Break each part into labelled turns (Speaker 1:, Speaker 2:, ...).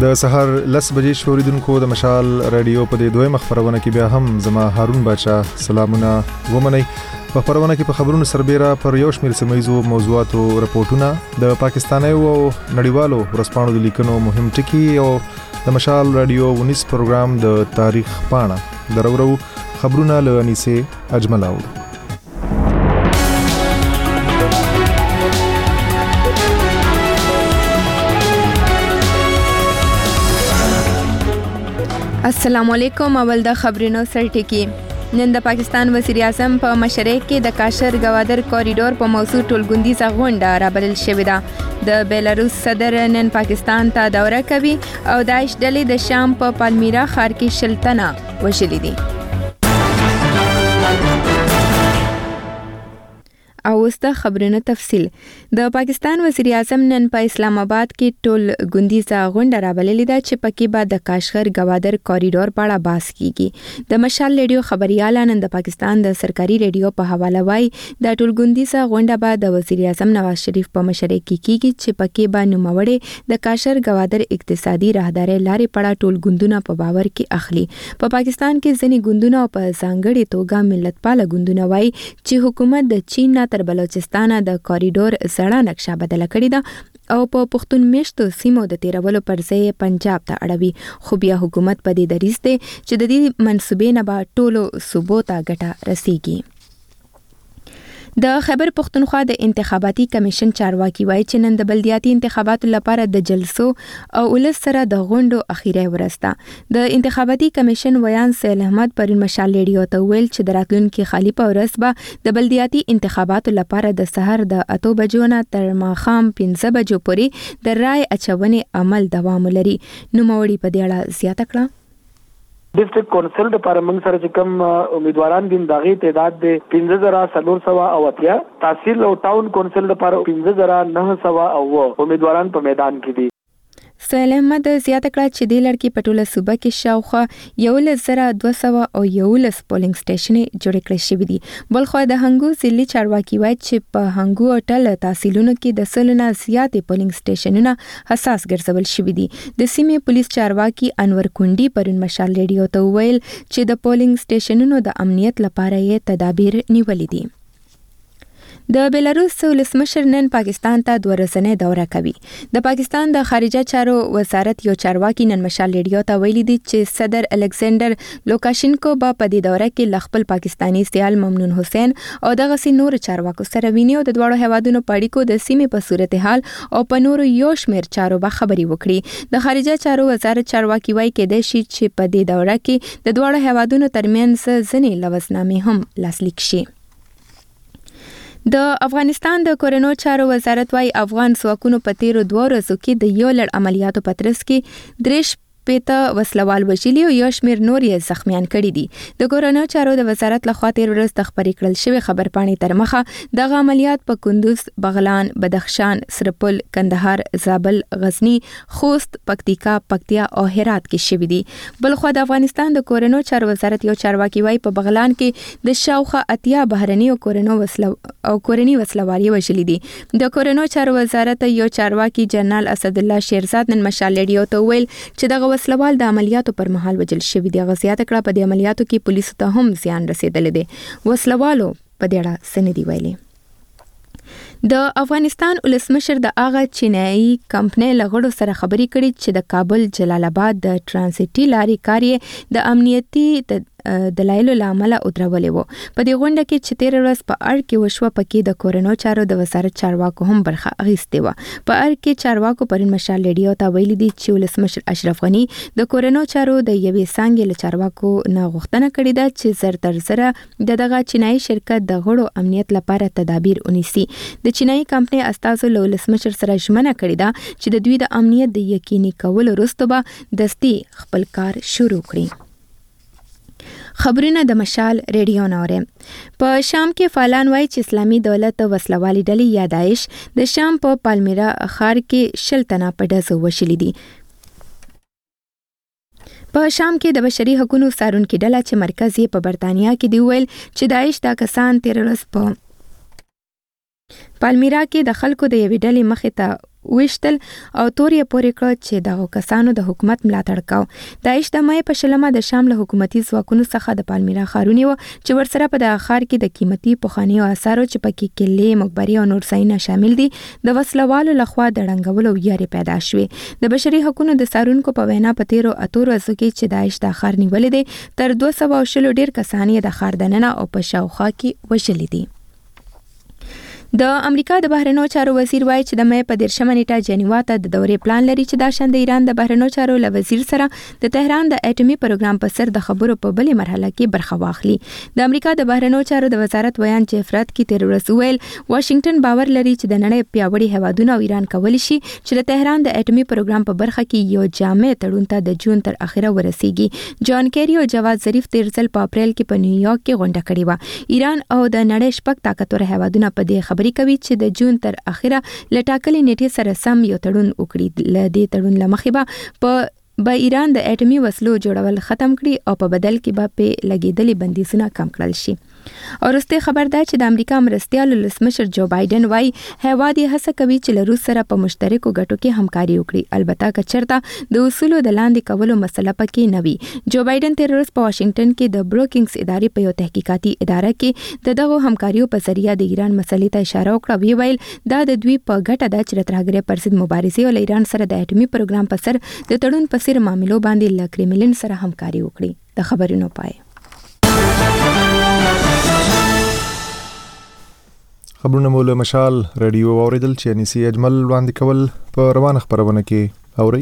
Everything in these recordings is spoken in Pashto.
Speaker 1: د سحر 10 بجې شوریدونکو د مشال رادیو په دې دویمه خبرونه کې بیا هم زما هارون بچا سلامونه ومني. په خبرونه کې په خبرونو سربېره پر یو شمېر سیمایزو موضوعاتو رپورټونه د پاکستاني او نړیوالو ورځپاڼو د لیکنو مهم ټکي او د مشال رادیو 19 پروګرام د تاریخ پاڼه درورو خبرونه له انیسه اجمل او
Speaker 2: السلام علیکم. اول د خبرونو سرټکی. نن د پاکستان وزیر اعظم په مشرۍ کې د کاشر گوادر کوریډور په موضوع ټولګوندیزه غونډه رابلل شوې ده. د بیلاروس صدر نن پاکستان ته دوره کوي او داعش ډلې د شام په پالمیرا ښار کې شلتنه وژلي دي. او اوس د خبرونو تفصیل. د پاکستان وزیر اعظم نن په اسلام آباد کې ټول ګوندیزه غونډه رابللې ده چې پکې به د کاشغر گوادر کوریډور په اړه بحث کیږي. د مشال ریډیو خبريال نن د پاکستان د سرکاري ریډیو په حواله وایي د ټول ګوندیزه غونډه به د وزیر اعظم نواز شریف په مشرۍ کې کیږي چې پکې به نوموړي د کاشر گوادر اقتصادي راهداري لارې په اړه ټول ګوندونه په باور کې اخلي. په پاکستان کې ځینې ګوندونه او په ځانګړي توګه ملتپاله ګوندونه وایي چې حکومت د چین تر بلوچستان د کوریډور زړه نقشه بدله کړې ده او په پښتون میشتو سیمو د تیرولو پر ځای پنجاب ته اړوي. خو بیا حکومت په دې دریځ دی چې د دې منصوبې نه به ټولو صوبو ته ګټه رسیږي. د خیبر پختونخوا د انتخاباتي کمیشن چارواکي وایي چې نن د بلدیاتي انتخاباتو لپاره د جلسو او ولس سره د غونډو اخیری ورځ ده. د انتخاباتي کمیشن ویان سیل احمد پرون مشال ریډیو ته ویل چې د راتلونکي خالي په ورځ به د بلدیاتي انتخاباتو لپاره د سحر د 8 بجو نه تر ماښام 15 بجو پورې د رای اچونې عمل دوام لري. نوموړي په دې اړه زیاته کړه.
Speaker 3: ډیسټریکټ کونسل لپاره موږ سره چې کوم امیدواران دي دغه تعداد د 15480 تحصیل او ټاون کونسل لپاره 15900 امیدواران په میدان کې دي.
Speaker 2: سیل احمد زیاته کړه چې د لړکی په ټوله صوبه کې شاوخوا 11211 پولینګ سټیشن جوړ کړل شوی دي. بلخو د هنګو ضلعي چارواکي وایي چې په هنګو هوټل تحصیلونو کې د سلونه زیاتې پولینګ سټیشنونه حساس ګرځول شوی دي. د سیمې پولیس چارواکي انور کونډي پرون مشال ریډیو ته ویل چې د پولینګ سټیشنونو د امنیت لپاره یې تدابیر نیولې دي. د بیلاروس ولسمشر نن پاکستان ته دوه ورځنۍ دوره کوي. د پاکستان د خارجه چارو وزارت یو چارواکي نن مشال ریډیو ته ویلي دي چې صدر الکساندر لوکاشینکو به په دې دوره کې خپل پاکستانی سیال ممنون حسین او دغه سي نور چارواکو سره ویني او د دوه هیوادونو په اړیکو د سیمې په صورتحال او په نورو یو شمېر چارو به خبري وکړي. د خارجه چارو وزارت چارواکي وایي کېدای شي چې په دې دوره کې د دوه هیوادونو ترمنځ ځینې لوزنامې هم لاسلیک شي. د افغانستان د کورونو چارو وزارت وايي افغان ځواکونو په تیرو 2 ورځو کې د یو لړ عملیاتو په ترڅ کې 3 وسلوال وژلي او یو شمېر نور یې زخمیان کړي دي. د کورونو چارو د وزارت لخوا تیر ورځ د خبرې کړل شوی خبرپاڼې تر مخه دغه عملیات په کندوز، بغلان، بدخشان، سرپل، کندهار، زابل، غزنی، خوست، پکتیکا، پکتیا او هرات کې شوي دي. بلخو د افغانستان د کورونو چارو وزارت یو چارواکي وایي په بغلان کې د شاوخوا 80 بهرني او کورني وسلوال وژلي دي. د کورونو چارو وزارت یو چارواکي جنرال اسد الله شیرزاد نن مشال ریډیو ته ویل چې دغه وسلوال د عملیاتو پر مهال وژل شوی دی. غزيات کړه په دې عملیاتو کې پولیسو ته هم زیان رسیدلی دی. وسلوالو په دې اړه سندې ویلي. د افغانستان ولسمشر د هغه چینایي کمپنۍ لغړو سره خبرې کړي چې د کابل جلال آباد د ترانزیټي لارې کار د امنیتي دلایلو لامل ودرولې وو. په دې غونډه کې چې تیر ورځ په اړ کې وشو پکې د کورونو چارو د وزارت چارواکو هم برخه اخیستې و. په اړ کې چارواکو پرون مشال ریډیو ته ویلي دي چې ولسمشر اشرف غنی د کورونو چارو د یوې څانګې له چارواکو نه غوښتنه کړې ده چې زر تر زره دغه چینایي شرکت د غړو امنیت لپاره تدابیر ونیسي. د چینایي کمپنۍ استازو له ولسمشر سره ژمنه کړې ده چې د دوی د امنیت د یقیني کولو وروسته به دستي خپل کار شروع کړي. خبرونه د مشال ریډیو نورم. په شام کې فعالان وایي چې اسلامي دولت وسلوالي ډلې یا داعش د شام په پالمیرا ښار کې 10 تنه په ډزو وژلي دي. په شام کې د بشري حقوقو څارونکو ډله چې مرکز یې په برتانیا کې دی ویل چې داعش دا کسان تیر ورځ په پالمیرا کې د خلکو د یوې ډلې مخې ته وشتل او تورې پورې کړ چې دغه کسانو د حکومت ملاتړ کاو. داعش د مې په شلمه د شام له حکومتي ځواکونو څخه د پالمیرا ښارونه و چې ورسره په دغه ښار کې د قیمتي پخواني اثارو چې پکې کلې مقبرې او نور ځایونه شامل دي د وسلوالو لخوا د ړنګولو یاري پیدا شوې. د بشري حقوقو د څارونکو په وینا په تیرو اتو ورځو کې چې داعش د ښار نیولې دي تر 200 ډیر کسان یې د ښار دننه او په شاوخوا کې وژلي دي. د امریکا د بهرنیو چارو وزیر وایي چې د مې په 13 نیټه جنیوا ته د دورې پلان لري چې دا شند ایران د بهرنیو چارو له وزیر سره د تهران د اټومي پروګرام په سر د خبرو په بلې مرحله کې برخه واخلي. د امریکا د بهرنیو چارو د وزارت بیان چې افراد کې تیر ورځ ویل واشنگټن باور لري چې د نړۍ پیاوړي هیوادونه او ایران کولی شي چې د تهران د اټومي پروګرام په برخه کې یو جامع تړون ته د جون تر اخره ورسیږي. جان کیری او جواد ظریف تیر ځل په اپریل کې په نیویارک کې غونډه کړې و. ایران او د نړۍ شپږ طاقتور هیوادونه په دې خبرې کوي چې د جون تر اخره لټاکلي نیټه سره سم یو تړون وکړي. ل دې تړون لمخې به ایران د اټومي وسلو جوړول ختم کړي او په بدل کې به په لګیدلي بندیزونه کم کړل شي. او رسته خبر ده چې د امریکا مرستیال ولسمشر جو بایدن وايي هیواد یې هڅه کوي چې له روس سره په مشترکو ګټو کې همکاري وکړي. البته که چېرته د اصولو د لاندې کولو مسله پکې نه وي. جو بایدن تیر ورځ په واشنگټن کې د بروکینګز ادارې په یو تحقیقاتي اداره کې دغه همکاریو په ذریعہ د ایران مسلې ته اشاره وکړه. ویل دا د دوی په ګټه ده چې ترهګرۍ پر ضد مبارزې او ایران سره د اټومي پروګرام په سر د تړون په سر معاملو باندې له کرملین سره همکاري وکړي. د خبرونو پای.
Speaker 1: خبرونه مو له مشال رادیو اوریدل چې انیسی اجمل وړاندې کول په روانه خبرونه کې اوري.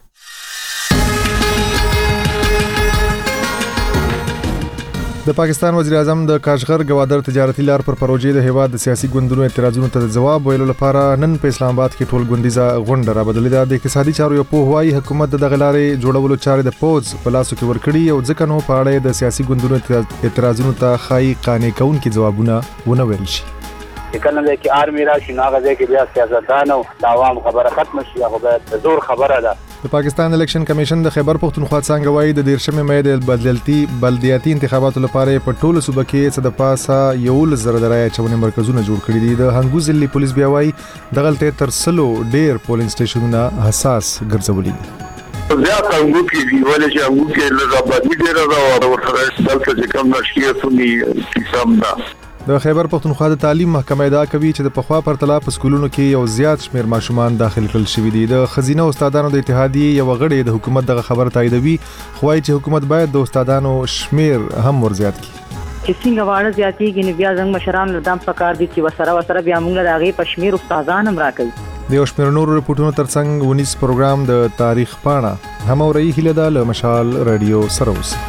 Speaker 1: د پاکستان وزیر اعظم د کاشغر گوادر تجارتي لار پر پروژې د هیواد د سیاسي ګوندونو اعتراضونو ته جواب ویلو لپاره نن په اسلام آباد کې ټول ګوندیزه غونډه را بدلې ده. د اقتصادي چارو یو پوهوای حکومت د غلارې جوړولو چارې د پوز په لاسو کې ورکړي او ځکه نو په اړه د سیاسي ګوندونو اعتراضونو ته خای قانع کونکي ځوابونه ونه ویل شي.
Speaker 4: کنه د کی آرمی راشي ناغه د کی بیا سیاستدان او د عوام خبره ختم شي هغه به زور خبره ده.
Speaker 1: د پاکستان الیکشن کمیشن د خیبر پختونخوا څنګه وایي د 13 مې د بلدیاتي انتخاباتو لپاره په ټولو صوبه کې څه د پاسه یو لزر درای چونه مرکزونه جوړ کړي دي. د هنګو ضلعي پولیس بیا وایي د غلطه تر سلو ډیر پولینګ سټیشنونه حساس ګرځولي دي.
Speaker 5: زیات هنګو کې دی ولې چې هنګو کې لږه ډیر راو او سره دلته چې کوم نشکیه سني قسم ده.
Speaker 1: د خیبر پختونخوا د تعلیم محکمه ادعا کوي چې د پخوا پرتله په سکولونو کې یو زیات شمیر ماشومان داخل کړل شوي دي. د خزینه استادانو د اتحادیې یو غړي د حکومت دغه خبر تاییدوي خو وايي چې حکومت باید د استادانو شمیر هم ورزیات کړي.
Speaker 6: چې څنګه واړه زیاتېږي نو بیا زموږ مشران له دام پکار دي چې وسره بیا موږ د هغې په شمیر استادان هم راکوي.
Speaker 1: د یو شمیر نورو رپورټونو ترڅنګ ونیس پروګرام د تاریخ پاڼه هم اوري. هیله ده له مشال رادیو سره اوسئ.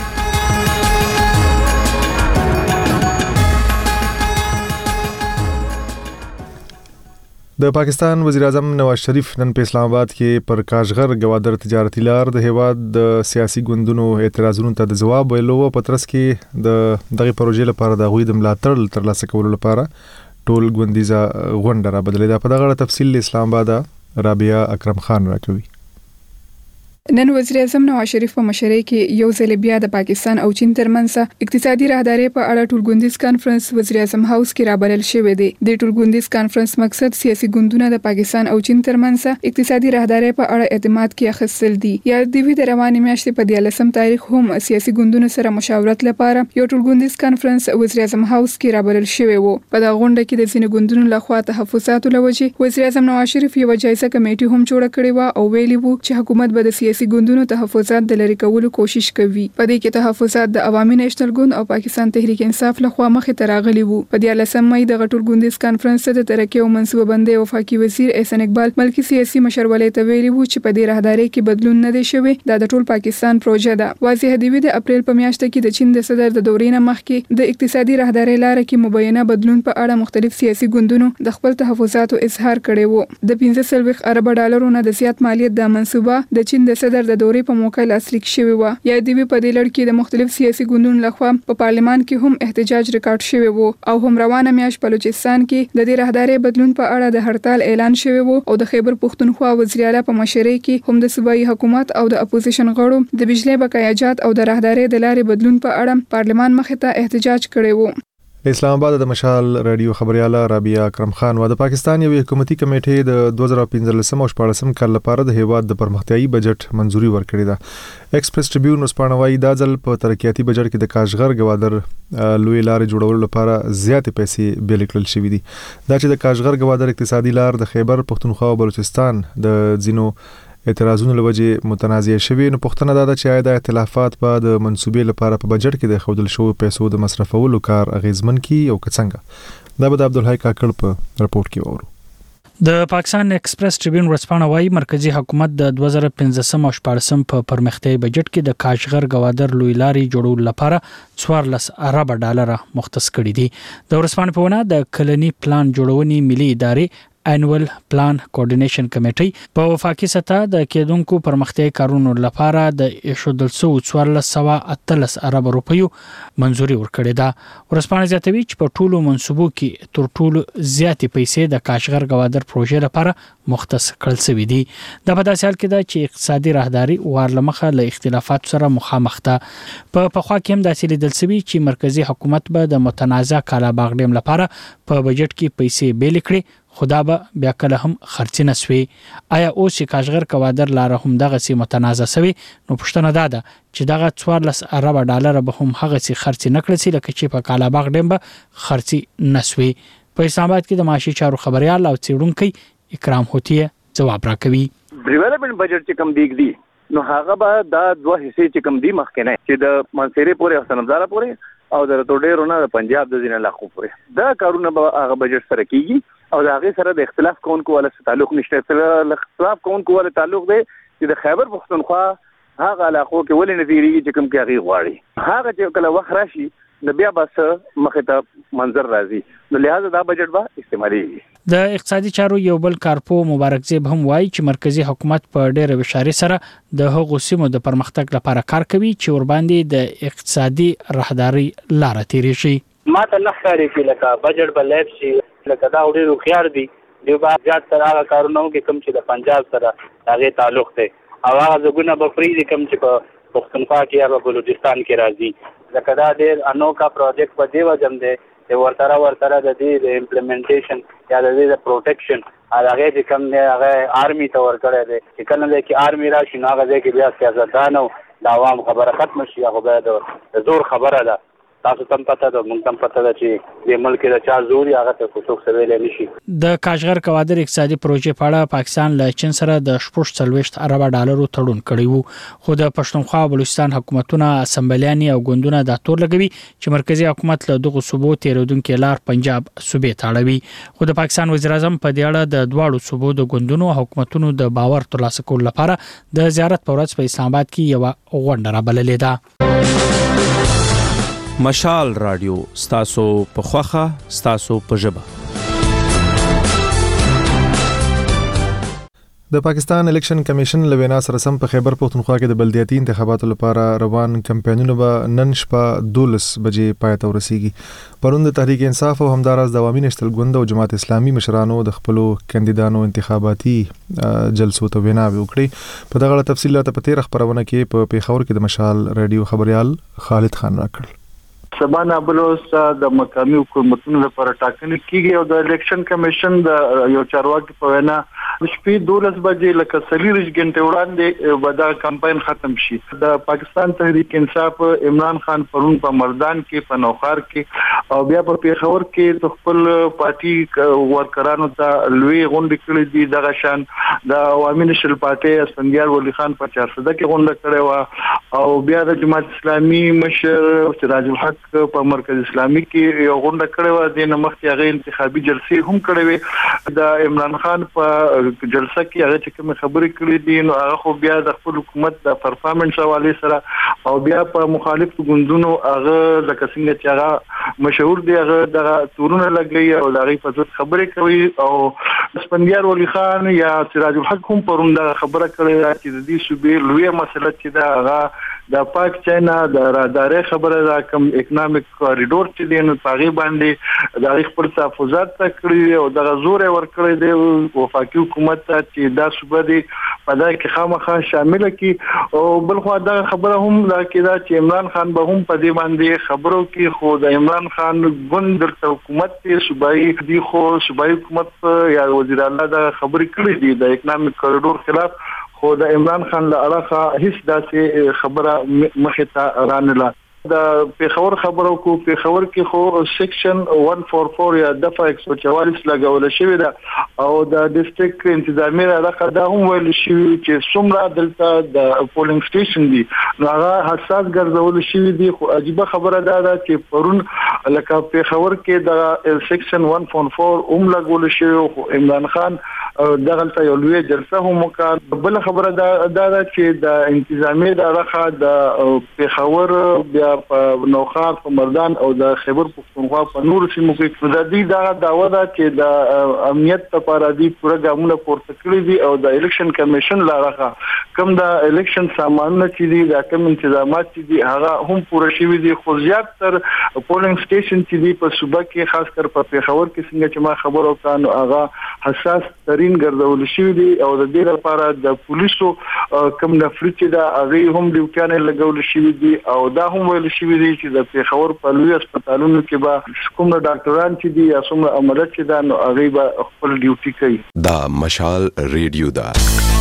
Speaker 1: د پاکستان وزیر اعظم نواز شریف نن په اسلام آباد کې پر کاشغر گوادر تجارتي لار د هیواد د سیاسي ګوندونو اعتراضونو ته د جواب ویلو او په ترڅ کې د دغه پروژې لپاره د غوښتنې ملاتړ ترلاسه کولو لپاره ټول ګوندیزه غونډه را بدلې ده. په دغه تفصیل اسلام آباد رابعه اکرم خان راکوي.
Speaker 7: نن وزیر اعظم نواز شریف په مشرۍ کې یو ځل بیا د پاکستان او چین ترمنځ اقتصادي راهداري په اړه ټولګوندیز کانفرنس وزیر اعظم هاوس کې رابلل شوې دی. د ټولګوندیز کانفرنس مقصد سیاسي ګوندونه د پاکستان او چین ترمنځ اقتصادي راهداري په اړه اعتماد کې اخیستل دي. یا د وی د روانې میاشتې په 13 تاریخ هم سیاسي ګوندونو سره مشاورت لپاره یو ټولګوندیز کانفرنس وزیر اعظم هاوس کې رابلل شوې وو. په دغه غونډه کې د ځینې ګوندونو لخوا تحفظاتو لوجه وزیر اعظم نواز شریف یو جایزه کمیټه هم جوړه کړې و او ویلي وو چې حکومت به د سیاسي ګوندونو تحفظات د لری کولو کوشش کوي. په دې کې تحفظات د عوامي نېشنل ګوند او پاکستان تحریک انصاف لخوا مخې ته راغلي وو. په 13 مې د غټول ګوندیز کانفرنس د ترقی او منصوبه بندي وفاقي وزیر احسان اقبال ملکی سیاسي مشرولې ته ویلي وو چې په دې راهداري کې بدلون نه دی شوی. دا د ټول پاکستان پروژه ده. واضح دی د اپریل په میاشت کې د چین د صدر د دورې نه مخکې د اقتصادي راهداري لار کې مبینه بدلون په اړه مختلف سیاسي ګوندونو د خپل تحفظاتو اظهار کړی وو. د 15 ارب ډالرو نه د زیات مالیت د منصوبه د چین د صدر د دورې په موقع لاسلیک شوی و. یا د وی په دې لړ کې د مختلف سیاسي ګوندونو لخوا په پارلمان کې هم احتجاج ریکارډ شوی وو او هم روانه میاشت بلوچستان کې د دې راهداري بدلون په اړه د هړتال اعلان شوی وو او د خیبر پختونخوا وزیر اعلی په مشرۍ کې هم د صوبایي حکومت او د اپوزیشن غړو د بجلی بقایاجات او د راهداري د لارې بدلون په اړه پارلمان مخې ته احتجاج کړی وو.
Speaker 1: اسلام آباد د مشال رادیو خبرياله رابعه اکرم خان و د پاکستان یو حکومتي کمیټې د 2015 او 14 کال لپاره د هیواد د پرمختیايي بجټ منزوري ورکړې ده. ایکسپریس ټریبیون وسپانوي دا ځل په ترقیاتي بجټ کې د کاشغر گوادر لوی لارې جوړولو لپاره زیاتې پیسې بیل کړل شوې دي. دا چې د کاشغر گوادر اقتصادي لار د خیبر پختونخوا او بلوچستان د ځینو اعتراضونو لوجه متنازع شوی، نو پښتنه دا چې آیا د ائتلافات په د منسوبې لپاره په بجټ کې د خودل شو پیسو د مصرفولو کار اغیزمن کی او څنګه. دا به د عبدالحی کاکړ په رپورت کې وورو.
Speaker 8: د پاکستان ایکسپریس ټریبیون ورځپاڼه وايي مرکزی حکومت د 2015 او 14 په پرمختیايي بجټ کې د کاشغر گوادر لوی لارې جوړولو لپاره 14 ارب ډالر مختص کړي دي. د ورځپاڼې په ونه د کلنی پلان جوړونې ملي ادارې انوال پلان کوارډینیشن کمیټي په وفاقي سطح د کېدونکو پرمختیايي کارونو لپاره د ایشودل سو 1413 ارب روپیو منزوري ورکړې ده. ورسپانه زیاتوي چې په ټولو منسوبو کې تر ټولو زیاتې پیسې د کاشغر گوادر پروژې لپاره مختص کړل شوې دي. د په داسې حال کې ده چې اقتصادي راهداري ورلمخه له اختلافات سره مخامخ ده. په خوا کې هم داسې لیدل شوی چې مرکزی حکومت به د متنازع کالاباغ ډیم لپاره په بجټ کې پیسې بیل کړي، خدا به بیا کله هم خرچ نه سوي. آیا اوس چې کاشغر گوادر لار هم دغه سي متنازع سوي، نو پښتنه ده چې دغه 14 ارب ډالر به هم هغه سي خرچ نه کړی لکه چې په کالاباغ ډیم به خرچ نه سوي. په اسلام آباد کې د معاشي چارو خبريال او څېړونکو اکرام هوتیه جواب راکوي.
Speaker 4: ډیولپمنٹ بجټ چې کم دیګ دی نو هغه به دا دوه حصے چې کم دی مخکنه چې د منصيري پورې حسنمزار پورې او د توډیرونه د پنجاب د ځینې علاقو پورې دا کارونه به هغه بجټ سره کیږي او دا هغه سره د اختلاف کوونکو ول سره تعلق نشته. سره اختلاف کوونکو ول تعلق دی چې د خیبر پختونخوا هغه علاقو کې ولې نظیری چې کوم کې هغه غواړي هغه چې کله وخت راشي د بیا بس مخه ته منظر راځي، نو لہذا دا بجټ به استعمالي.
Speaker 8: د اقتصادي چارو یو بل کارپو مبارک زیب هم وایي چې مرکزی حکومت په ډېر وشاري سره د هغو سیمو د پرمختګ لپاره کار کوي چې ور باندې د اقتصادي راهداري لار تیرې شي.
Speaker 4: ما ته نه ښکاري چې لکه بجټ بلایب شي لکه دا ډېر خيار دي دی با زیات سره هغه کارونه کې کم چې د پنجاب سره هغه تعلق دی او هغه زګونه به فری دي کم چې په پښتونخوا کې یا بلوچستان کې راځي. لکه دا ډېر انوکا پروجیکټ په دی وجم دی د ورتره د دې د امپلیمنټیشن یا د دې د پروټیکشن هغه چې کم نه هغه آرمي ته ورکړی دی چې کله کې آرمي راشي نو هغه ځکه بیا سیاستدان او د عوام خبره ختم شي هغه د زور خبره ده. تاسو تم پته ده مونږ تم پته ده چې د ملک د چا زوري هغه ته څوک سویل نشي.
Speaker 8: د کاشغر گوادر اقتصادي پروژې په اړه پاکستان له چین سره د 40 ارب ډالرو تړون کړی وو، خو د پښتونخوا او بلوچستان حکومتونه اسمبلیاني او ګوندونه د تور لګوي چې مرکزی حکومت له دغه صوبو تیرودونکو لار پنجاب صوبې تاړوي. خو د پاکستان وزیر اعظم په دې اړه د دواړو صوبو د ګوندونو حکومتونو د باور ترلاسه کولو لپاره د زیارت په ورځ په اسلام آباد کې یو غونډه رابللې ده.
Speaker 9: مشال رادیو ستاسو په خوخه ستاسو په ژبه.
Speaker 1: د پاکستان الیکشن کمیشن لوینا سره سم په خیبر پختونخوا کې د بلدیاتي انتخاباتو لپاره روان کمپاینونه به نن شپه 12 بجې پای ته ورسیږي. پرون د تحریک انصاف او همدارس د عوامي نشتل ګوند او جماعت اسلامي مشرانو د خپلو کاندیدانو انتخاباتي جلسو ته ویناوي وکړي. په دغه تفصیل ته په تیر خبرونه کې په پیښور کې د مشال رادیو خبريال خالد خان راکړل.
Speaker 3: سبانا بلوس د مقامي حکومتونو لپاره ټاکنې کیږي او د الیکشن کمیشن د یو چارواکي په وینا شپې 12 بجې لکه 40 غنټې وړاندې به دا کمپاین ختم شي. د پاکستان تحریک انصاف عمران خان پرون په مردان کې په نوخار کې او بیا په پیښور کې خپل پارټي ورکرانو ته لوی غونډه کړې دي. دغه شان د عوامي نشل پارټي اسفندیار ولی خان په 400 کې غونډه کړې و او بیا د جماعت اسلامي مشر سراج الحق په مرکز اسلامي کې یو غونډه کړې و. د نمخ هغه انتخابي جلسې هم کړې وې. د عمران خان په جلسه کې هغه چې کوم خبرې کړې دي نو هغه خو بیا د خپل حکومت د پرفارمنس حواله سره او بیا په مخالف ګوندونو هغه د کسنګ چې هغه مشهور دی هغه د تورونه لګي او د غي په ځای خبرې کوي او اسفندیار ولی خان یا سراج الحق هم پرون د خبره کړې چې د دې صوبې لوی مسله چې دا هغه د پاک چاینا د رادارې خبره دا کوم اکونومیک کوریډور چې دی نو پاغي باندې د خپل تحفظات تکړه او د غزور ور کړی دی وفاقي حکومت ته چې دا صوبه دی
Speaker 10: پدا کې خامخا شامل کی او بل خو دا خبره هم دا کېدا چې عمران خان به هم په دې باندې خبرو کې خو د عمران خان ګوند د حکومت ته صوبایي دی خو صوبایي حکومت یا وزیر اعلی دا خبرې کړې دي د اکنامک کوریډور خلاف خو د عمران خان له اړخه هیڅ داسې خبره مخې ته رانله د پیښور خبرو کو پیښور کې خو سیکشن 144 یا دفعه 144 لګول شوی دا او د ډیسټریکټ انتظامی علاقه دا هم ویل شوی چې څومره دلته د پولینګ سټیشن دي نو هغه حساس ګرځول شوی دي خو عجیب خبره ده چې پرون لکه پیښور کې د سیکشن 144 لګول شوی خو عمران خان دغه یو لوی جلسه هم وکړه بل خبره ده چې د انتظامی علاقه د پیښور بیا په نوخار په مردان او د خیبر پختونخوا په نور سیمو کې د دې دا داوا ده چې د امنیت لپاره دي پوره ګامونه پورته کړی دي او د الیکشن کمیشن لاره کوم د الیکشن سامانونه چې دي د کوم انتظامات چې دي هغه هم پوره شوی دي خو زیات تر پولینګ سټیشن چې دي په صوبه کې خاص کر په پیښور کې څنګه چې ما خبر وکړ هغه حساس ترين ګرځول شوی دي او د دې لپاره د پولیسو کوم نفرت دا هغه هم ډیوټیانه لګول شوی دي او دا هم شوی دی چې د پیښور په لوی هسپتالونو کې به کوم ډاکټران چې دي یا کوم عملیات چې دا نو هغه به خپل ډیوټي کوي
Speaker 11: دا مشال ریډیو دا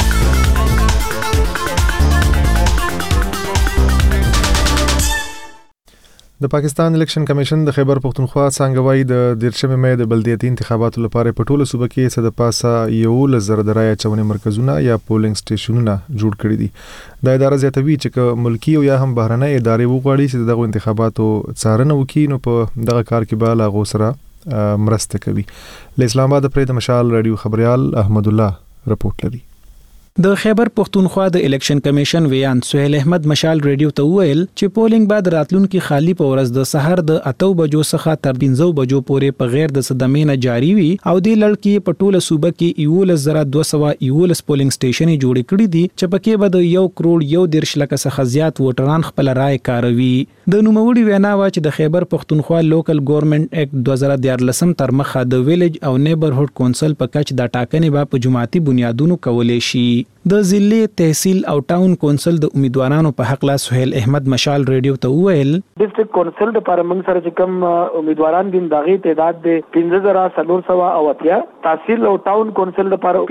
Speaker 1: د پاکستان الیکشن کمیشن د خیبر پختونخوا څنګه وایي د 13 مې د بلدیاتي انتخاباتو لپاره په ټوله صوبه کې څه د پاسه یو لزر درای چونې مرکزونه یا پولینګ سټیشنونه جوړ کړي دي د اداره زیاتوي چې ملکی او یا هم بهرنۍ ادارې وغواړي چې دغه انتخاباتو څارنه وکړي نو په دغه کار کې به لا غوسره مرسته کوي له اسلام آباد پرې د مشال رادیو خبريال احمد الله رپورټ لري
Speaker 12: د خیبر پختونخوا د الیکشن کمیشن ویان سہیل احمد مشال ریډیو ته ویل چې پولینګ بعد راتلونکو خالی په ورځ د سحر د 8 بجو څخه تر 15 بجو پورې په غیر د صدمې نه جاری وي او د لړکی په ټوله صوبه کې 11211 پولینګ سټیشن جوړ کړي دي چې پکې به د 1 کروڑ 1 لک څخه زیات ووټران خپل رائے کاروي د نوموړي وینا وا چې د خیبر پختونخوا لوکل ګورنمنت اکټ 2014 تر مخه د ویلج او نیبرهډ کونسل په کچ د ټاکنې با په جماعتي بنیادونو کولې شي د ضلع تحصیل او ټاون کونسل د امیدوارانو په حق لا سہیل احمد مشال ریډیو ته ویل
Speaker 3: ډیسټریکټ کونسل د لپاره موږ سره چې کوم امیدواران دي دغه تعداد د 15480 تحصیل او ټاون کونسل د لپاره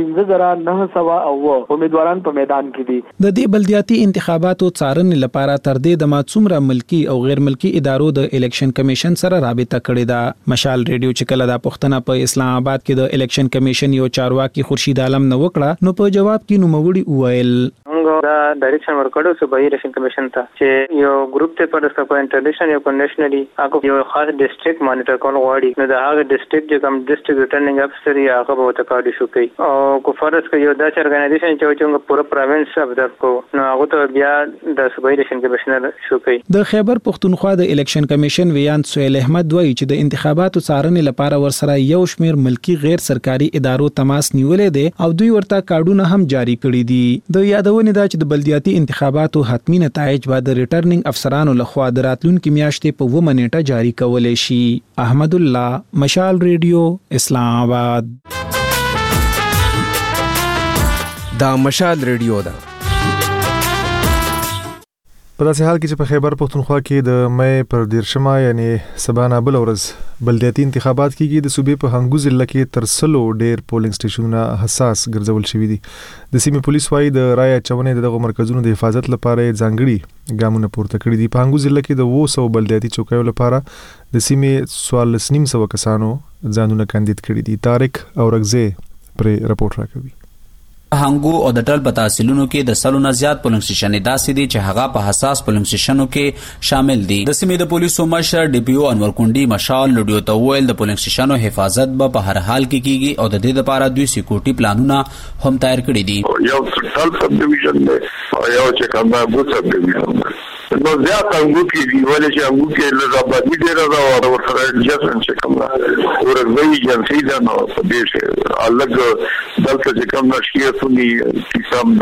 Speaker 3: 15900 امیدواران په میدان کې دي
Speaker 12: د دې بلدیاتي انتخاباتو څارنې لپاره تر دې د ماڅومره ملکی او غیر ملکی ادارو د الیکشن کمیشن سره رابطه کړې ده مشال ریډیو چې کله د پښتنه په اسلام آباد کې د الیکشن کمیشن یو چارواکي خورشید عالم نو وکړه نو په جواب کې نوموړي وویل
Speaker 13: دا ډایریکشن ورکړو صوبایي الیکشن کمیشن ته چې یو ګروپ ته پر اسکا انټرنیشنل یو کنډیشنلی هغه یو خاص ډیسټریکټ مانیټر کول غواړي نو دا هغه ډیسټریکټ چې کوم ډیسټریکټ ریټرنینګ افسر یې هغه به وتکاډي شو کوي او کو فرض کې یو داسې ارګنایزیشن چې پوره پروینس ابزرو کو نو هغه ته بیا د صوبایي الیکشن کمیشنر شو کوي
Speaker 12: د خیبر پختونخوا د الیکشن کمیشن ویان سہیل احمد وایي چې د انتخاباتو څارنې لپاره ورسره یو شمیر ملکی غیر سرکاري ادارو تماس نیولې دي او دوی ورته کارډونه هم جاری کړي دي د یادونه ده چې د بلدیاتي انتخاباتو حتمی نتایج به د ریټرنینګ افسرانو لخوا د راتلونکو میاشتې په 2 منټه جاری کولې شي احمد الله مشال ریډیو اسلام آباد
Speaker 11: دا مشال ریډیو دا
Speaker 1: په داسې حال کې چې په خیبر پختونخوا کې د مې پر 13 یعنی سبا بل ورځ بلدیاتي انتخابات کېږي د صوبې په هنګو ضلع کې تر 100 ډېر پولینګ سټیشنونه حساس ګرځول شوي دي د سیمې پولیس وايي د رای اچونې دغه مرکزونو د حفاظت لپاره ځانګړي ګامونه پورته کړي دي په هنګو ضلع کې د 200 بلدیاتي چوکیو لپاره د سیمې 14.5 کسانو ځانونه کاندید کړي دي طارق اورغزه پر رپورټ راکوي
Speaker 14: هنګو او د ټل په تحصیلونو کې د سلو نه زیات پولینګ سټیشن داسې دي چې هغه په حساس پولینګ سټیشنو کې شامل دي د سیمې د پولیسو مشر ډي پی او انور کونډي مشال لډیو ته ویل د پولینګ سټیشنو حفاظت په هر حال کې کیږي او د دې لپاره دوی سکیورټي پلانونه هم تیار کړي دي
Speaker 5: یو ټل سب ډیویژن دی یو چې کومه بو سب ډیویژن نو زیات هنګو کې دی ولې چې هنګو کې لږه ډیر دا او ورته جسن چې کومه ورغوي جنسي دا نو په دې شه الګ دلته چې کوم نشکیه سني قسم دا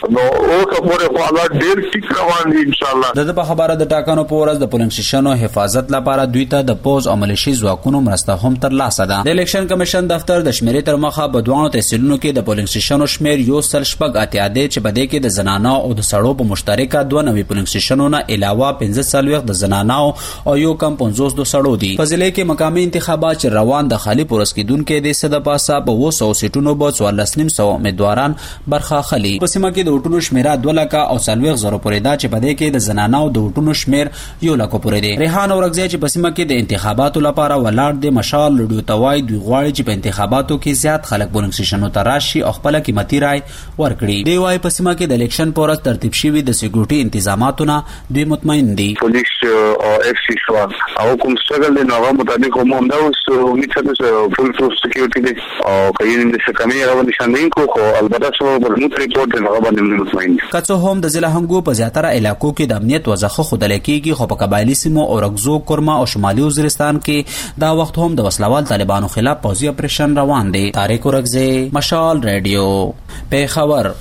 Speaker 5: نو او کومه په حالات ډیر ټیک روان دي ان شاء الله.
Speaker 14: د په خبره د ټاکنو په ورځ د پولینګ سټیشنونو حفاظت لپاره دوی ته د پوز او ملیشي ځواکونو مرسته هم تر لاسه ده. د الیکشن کمیشن دفتر د شمیرې تر مخه په دوه تحصیلونو کې د پولینګ سټیشنونو شمیر یو سل شپږ اتیا دی چې په دې کې د زنانو او د سړو په مشترکه دوه نوي پولینګ سټیشنونو علاوه 15 د زنانو او یو کم 50 د سړو دي. په ضلع کې مقامي انتخابات چې روان د خالي پورس کېدونکو د صد پاسه په 200 سیټونو به 14.5 امیدواران برخه خلی. په سیمه کې د وټونو شمیره 2 لک او 40 زره پورې ده چې په دې کې د زنانو د وټونو شمیر 1 لک پورې دی. ریحان اورګزی چې په سیمه کې د انتخاباتو لپاره ولاړ د مشال لډیو توای دوی غواړي چې په انتخاباتو کې زیات خلک پولینګ سټیشنونو ته راشي او خپل قیمتي رائے ورکړي. دی وايي په سیمه کې د الیکشن پورس ترتیب شوی د سکیورټي تنظیماتونه دوی مطمئن دي.
Speaker 5: پولیس او اف سی شو او کوم څنګه د نوو مطابق هم دا اوس میڅه د فول سکیورټي دي او کین د سکمې راو نشانین کو البته سو برموت ریپورت نه باندې مطمئن دي.
Speaker 14: کڅو هم د ضلع هنګو په زیاتره علاقو کې د امنیت وضعه خودل کېږي خو په قبایلی سیمو او رغزو کورما او شمالي وزیرستان کې دا وخت هم د وسلوال طالبانو خلاف پوځي اپریشن روان دي. طارق اورګزی، مشال ریډیو، پیښور.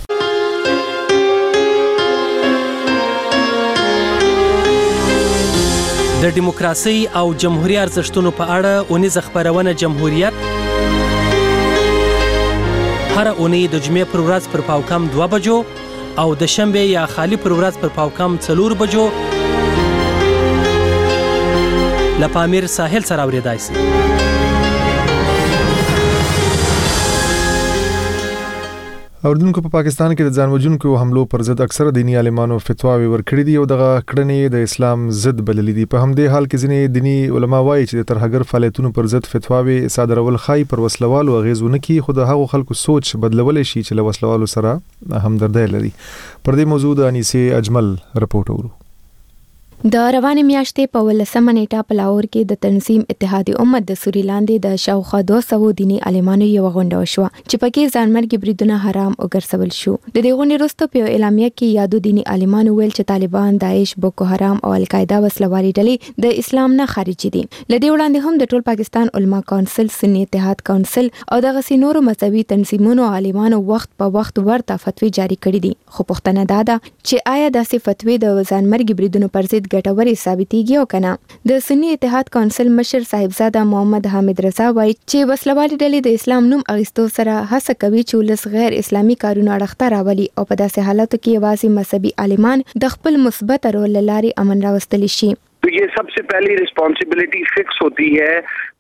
Speaker 15: د دیموکراسي او جمهوریت ارزښتونو په اړه اونیزه خبرونه جمهوریت هر اونۍ د جمعې پر ورځ پر پاوکم 2 بجو او د شنبه یا خالی پر ورځ پر پاوکم 4 بجو لپامیر ساحل سره اوریدای شي.
Speaker 1: اوردونکو په پاکستان کې د ځانوژونکو حملو پر ضد اکثره دینی عالمانو فتواوی ورکړي دي او دغه کړنې د اسلام ضد بللې دي. په همدې حال کې ځینې دینی علما وایي چې د ترهګر فعالیتونو پر ضد فتواوی صادرول خای پر وسلوالو اغیزونه کوي خو د هغو خلکو سوچ بدلول شي چې له وسلوالو سره همدردي لري. پر دې موضوع د انیسه اجمل رپورټ اورو.
Speaker 2: د روانې میاشتې په 18 نیټه په لاهور کې د تنظیم اتحاد امت د سوري لاندې د شاوخوا 200 دینی عالمانو یو غونډه وشوه چې پکې ځانمرګي بریدونه حرام او ګرځول شو. د دې غونډې وروسته په اعلامیه کې یادو دینی عالمانو ویل چې طالبان، داعش، بوکو حرام او القاعده وسلوالي ډلې د اسلام نه خارجي دي. لدې وړاندې هم د ټول پاکستان علما کونسل، سنی اتحاد کونسل او د غسینورو مذهبي تنظیمونو عالمانو وخت په وخت ورته فتوی جاری کړې دي. خو پوښتنه دا ده چې آیا داسې فتوی د ځانمرګي بریدونو پر ضد ګټورې ثابتېږي او کنه. د سنی اتحاد کونسل مشر صاحبزاده محمد حامد رضا وایي چې وسلوالي ډلې د اسلام نوم اغستو سره هڅه کوي چې ولس غیر اسلامي کارونه اړخته راولي او په داسې حالاتو کې یوازې مذهبي عالمان د خپل مثبت رول لاري امن راوستل شي.
Speaker 16: तो ये सबसे पहली रिस्पांसिबिलिटी फिक्स होती है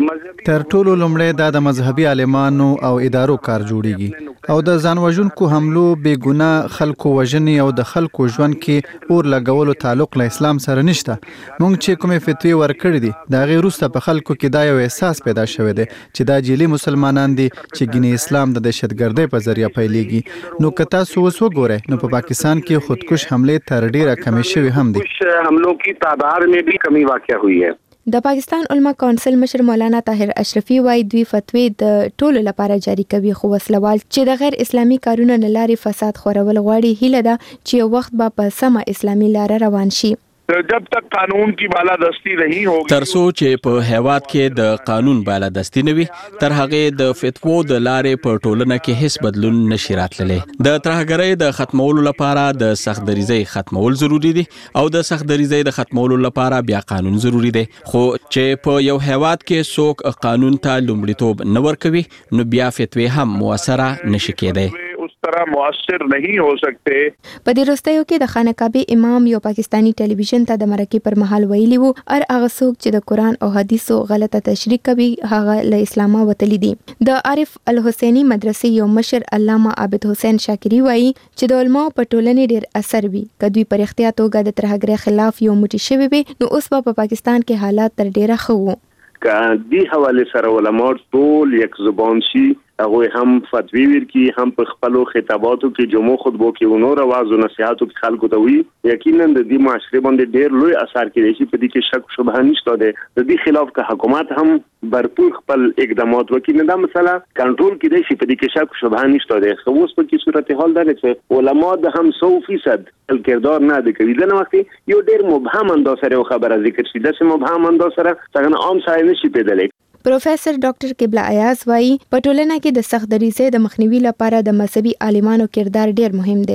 Speaker 17: تر ټولو لومړی د مذهبي عالمانو او ادارو کار جوړیږي او د ځانوژونکو حملو بې ګناه خلکو وژنې او د خلکو ژوند کې اور لګولو تعلق له اسلام سره نشته. مونږ چې کومې فتوی ورکړې دي د هغې وروسته په خلکو کې دا یو احساس پیدا شوی دی چې دا جعلي مسلمانان دي چې ګینې اسلام د دهشتګردۍ په ذریعه پیلېږي. نو که تاسو اوس وګورئ نو په پاکستان کې خودکش حملې تر ډیره کمې شوي هم دي.
Speaker 16: حملوں کی تعداد میں بھی کمی واقع ہوئی ہے.
Speaker 2: د پاکستان علما کونسل مشر مولانا طاهر اشرفي وايي دوی فتوی د ټولو لپاره جاری کوي خو وسلوال چې د غیر اسلامي کارونو نه لاري فساد خورول غواړي هیله ده چې یو وخت به په سمه اسلامي لار روان شي.
Speaker 16: जब तक कानून की بالادستی नहीं होगी
Speaker 9: ترڅو چې په هیواد کې د قانون بالادستی نه وي تر هغه د فتوو د لارې په ټولنه کې هیڅ بدلون نشي راتللی. د ترهګرۍ د ختمولو لپاره د سختدریزۍ ختمول ضروری دي او د سختدریزۍ د ختمولو لپاره بیا قانون ضروری دی. خو چې په یو هیواد کې څوک قانون ته لومړیتوب نه ورکوي نو بیا فتوی هم موثره نشي کېدای.
Speaker 16: طرح مؤثر نہیں ہو سکتے.
Speaker 2: په دې وروستیو کې د خانه کعبه امام یو پاکستانی ټلویزیون ته د مرکې پر مهال ویلي وو هر هغه څوک چې د قران او حدیثو غلطه تشریح کوي هغه له اسلامه وتلی دي. د عارف الحسینی مدرسې یو مشر علامه عابد حسین شاکری وایي چې د علماو په ټولنې ډیر اثر وی کدوې پر اختیار توګه د ترهګرۍ خلاف یو موټی شوی وي نو اوس په پاکستان کې حالات تر ډیره ښه وو.
Speaker 16: که دی حواله سره علماء ټول یک زبان شي هغه هم فتوی ورکی هم په خپلو خطاباتو کې جمعو خطبو کې ونور आवाज او نصيحتو کې خلکو ته وی یقینا د دې معاشره باندې ډېر لوی اثر کوي چې په دې کې شک شبهه نشته ده. د دې خلاف که حکومت هم برپور خپل اقدامات وکړي نه دا مسله کنټرول کړي شي په دې کې شک شبهه نشته ده. خو اوس په کې صورتحال ده چې علما د هم 100% کردار نه د کوي د وخت یو ډېر مبهم انداز سره خبره ذکر شي د مبهم انداز سره څنګه عام ځای نشي پیدلې.
Speaker 2: پروفیسر ډاکټر قبله ایاز وايي په ټولنه کې د سختدریزۍ د مخنیوي لپاره د مذهبي عالمانو کردار ډیر مهم دی.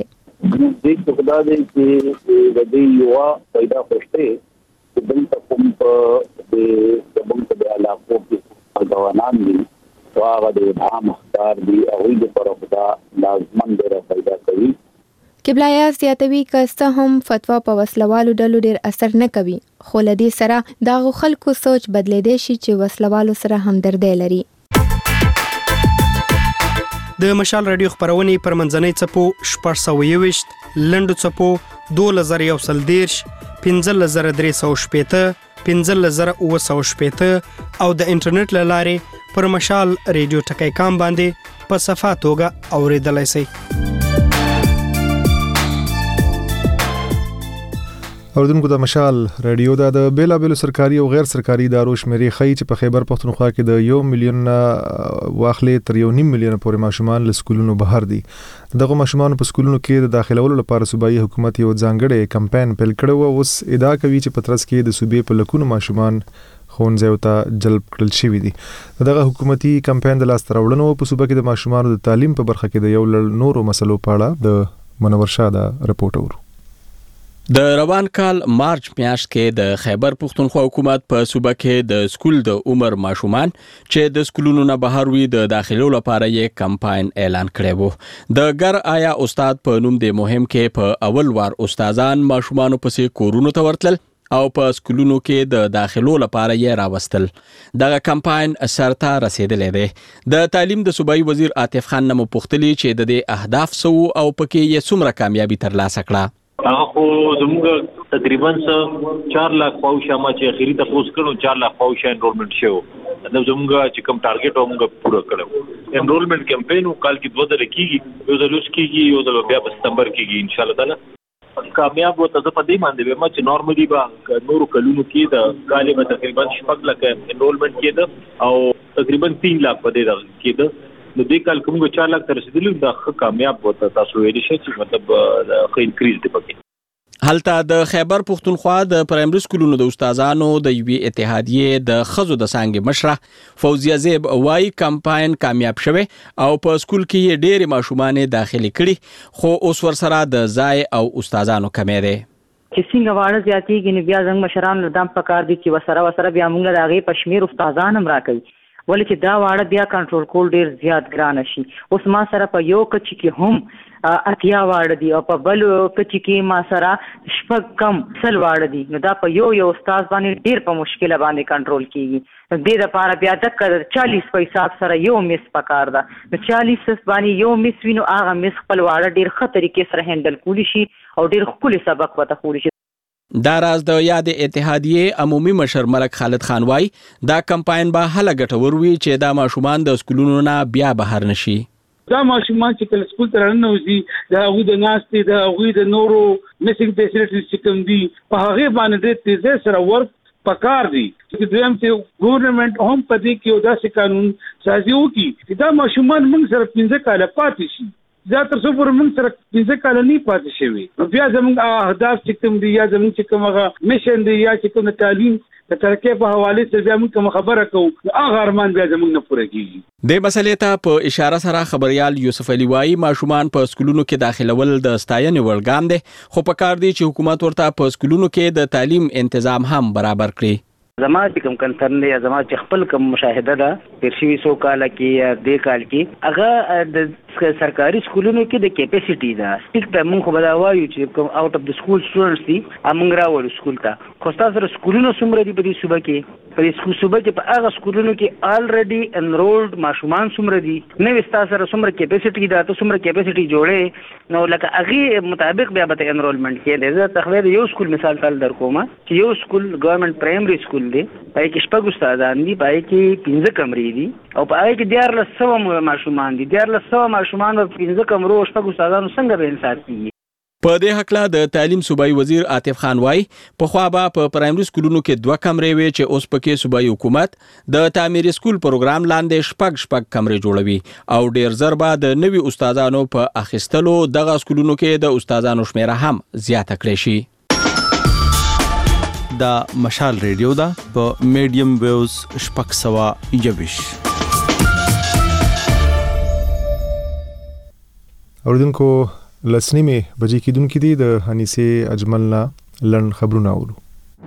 Speaker 18: دې خدا دې چې د دې یو پیدا خوشته د کوم په د موږ په علاقو کې ځوانان دي واغه د عام اختیار دي او د پرخدا لازمن ډېر پیدا کوي.
Speaker 2: قبلایه زیاتوي که هم فتوا په وسلوالو ډلو ډېر اثر نه کوي، خو له دې سره دغه خلکو سوچ بدلیدي شي چې وسلوالو سره همدردي لري.
Speaker 19: د مشال رادیو خبرونه پر منځنۍ چپو 420 لنډو چپو 2110 15315 15915 او د انټرنیټ لارې پر مشال رادیو ټکی کام باندې په صفه توګه اوریدلای شئ.
Speaker 1: اوردونکو د مشال رادیو د بیلابل سرکاري او غیر سرکاري ادارو شمیرې خي چې په خیبر پختونخوا کې د 1 ملیون واخلې تر 1.5 ملیون پورې ماشومان له سکولونو بهر دي. دغه ماشومان په سکولونو کې د داخلولو لپاره صوبایي حکومت یو ځانګړی کمپاین پیل کړی او اوس ادعا کوي چې په ترڅ کې د صوبې په لکونو ماشومان ښوونځیو ته جلب کړل شوي دي. دغه حکومتي کمپاین د لاسته راوړنو په صوبه کې د ماشومانو د تعلیم په برخه کې د یو لړ نورو مسلو په اړه د منور شاه دا رپورټ اورو.
Speaker 9: د روان کال مارچ میاشت کې د خیبر پختونخوا حکومت په صوبه کې د سکول د عمر ماشومان چې د سکولونو نه بهر وي د داخلو لپاره یې کمپاین اعلان کړی وو. د ګر آیا استاد په نوم د مهم کې په اول وار استادان ماشومانو پسې کورونو ته ورتلل او په سکولونو کې د داخلو لپاره یې راوستل. دغه کمپاین سرته رسیدلې ده. د تعلیم د صوبایي وزیر عاطف خان نمو پختلی چې د دې اهداف سو او پکې یې څومره کامیابی ترلاسه کړه.
Speaker 20: هغه خو زموږ تقریبا 4 लाख پاوشه ما چې اخیری ته پوس کړو 4 लाख پاوشه انرولمنت شو. نو زموږ چې کوم ټارګټ و موږ پوره کړو. انرولمنت کمپاین کال کې 2 ځله کیږي، یو ځل کیږي، یو ځل بیا په سپتمبر کیږي ان شاء الله تعالی. کامیاب وته په دې باندې ما چې نورمالي به نورو کلونو کې د کال به تقریبا 6 लाख انرولمنت کېده او تقریبا 3 लाख په دې کېده. نو دې کال کوم 4 लाख تر رسیدلی دا کامیاب وته تاسو ویل شئ چې مطلب خو انکریز دی پکې.
Speaker 9: هلته د خیبر پختونخوا د پرایمري سکولونو د استادانو د یوې اتحادیې د خزو د څانګې مشره فوزیه زیب وايي کمپاین کامیاب شوه او په سکول کې ډېری ماشومان داخلي کړي خو اوس ورسره د ځای او استادانو کمې ده.
Speaker 6: چې څنګه واړه زیاتېږي نو بیا زموږ مشران له دام پکار دي چې وسره بیا موږ د هغې په شمېر استادان هم راکوي، ولې چې دا واړه بیا کنټرول کول ډېر زیات ګرانه شي. اوس ما سره په یو کچ کې هم 80 واړه دي او په بل کچ کې ما سره 6 کم 100 واړه دي. نو دا په یو استاد باندې ډېر په مشکله باندې کنټرول کیږي. دې لپاره بیا د 40 پیسې سره یو مس پکار ده. نو 40 باندې یو مس وینو هغه مس خپل واړه ډېر ښه طریقې سره هندل کولی شي او ډېر خپل سبق وته کولی شي.
Speaker 9: دا راز د یاد اتحادیې عمومي مشر ملک خالد خان وای دا کمپاین به هله ګټور وي چې دا ماشومان د سکولونو نه بیا بهر نشي.
Speaker 21: دا ماشومان چې کله سکول ته راننوځي دا هغوی د ناستې د هغوی د نورو میسنګ فیسیلیټیز چې کوم دي په هغې باندې ډېر تیزۍ سره ورک پکار دي. دویم چې ګورنمنټ هم په دې کې یو داسې قانون سازي وکړي چې دا ماشومان موږ سره 15 کاله پاتې شي. دا تر څو پورې موږ سره 15 کاله نه پاتې شوي نو بیا زموږ اهداف چې کوم دي یا زموږ چې کوم هغه میشن دی یا چې کوم تعلیم د ترقۍ په حواله سره بیا موږ کوم خبره کوو هغه ارمان بیا زموږ نه پوره کیږي.
Speaker 9: د مسلې ته په اشاره سره خبريال یوسف علي وای ماشومان په سکولونو کې داخلول د ستاینې وړ ګام دی خو په کار دی چې حکومت ورته په سکولونو کې د تعلیم تنظیم هم برابر کړي.
Speaker 22: زما چې کوم کنسرن دی زما چې خپل کوم مشاهده ده تیر شوي 100 کال کې یا 2 کال کې هغه د سرکاري سکولونو کې د کیپاسټي ده سټیک ته موږ خو به دا وایو چې کوم اوټ اف د سکول سټوډنټس دي موږ راوړو سکول ته خو تاسو سره سکولونو څومره دي په دې صوبه کې په دې صوبه کې په هغه سکولونو کې الریډي انرولډ ماشومان څومره دي نو تاسو سره څومره کیپاسټي ده تاسو څومره کیپاسټي جوړې نو لکه هغه مطابق بیا به انرولمنٹ کې ده تخویر یو سکول مثال تل در کومه چې یو سکول ګورنمنت پرایمري سکول دی پای کې شپږ استادان دي پای کې 15 کمرې دي او پای کې 1400 ماشومان دي 1400 ماشومان او 15 کمرو شپږ استادانو څنګه به انصاف کیږي.
Speaker 9: په دې حق لا د تعلیم صوبایي وزیر عاطف خان وای په خوا به په پرایمري سکولونو کې 2 کمرې وي چې اوس پکې صوبایي حکومت د تعمیري سکول پروګرام لاندې شپږ کمرې جوړوي او ډیر زر به د نوي استادانو په اخیستلو دغه سکولونو کې د استادانو شمیره هم زیاته کړي شي.
Speaker 23: دا مشال ریډیو دا په میډیم ویوز شپږ سوا یوش.
Speaker 1: اوردونکو لسنیمه بجې کیدونکې دي د انیسه اجملنا لن خبرونه اورو.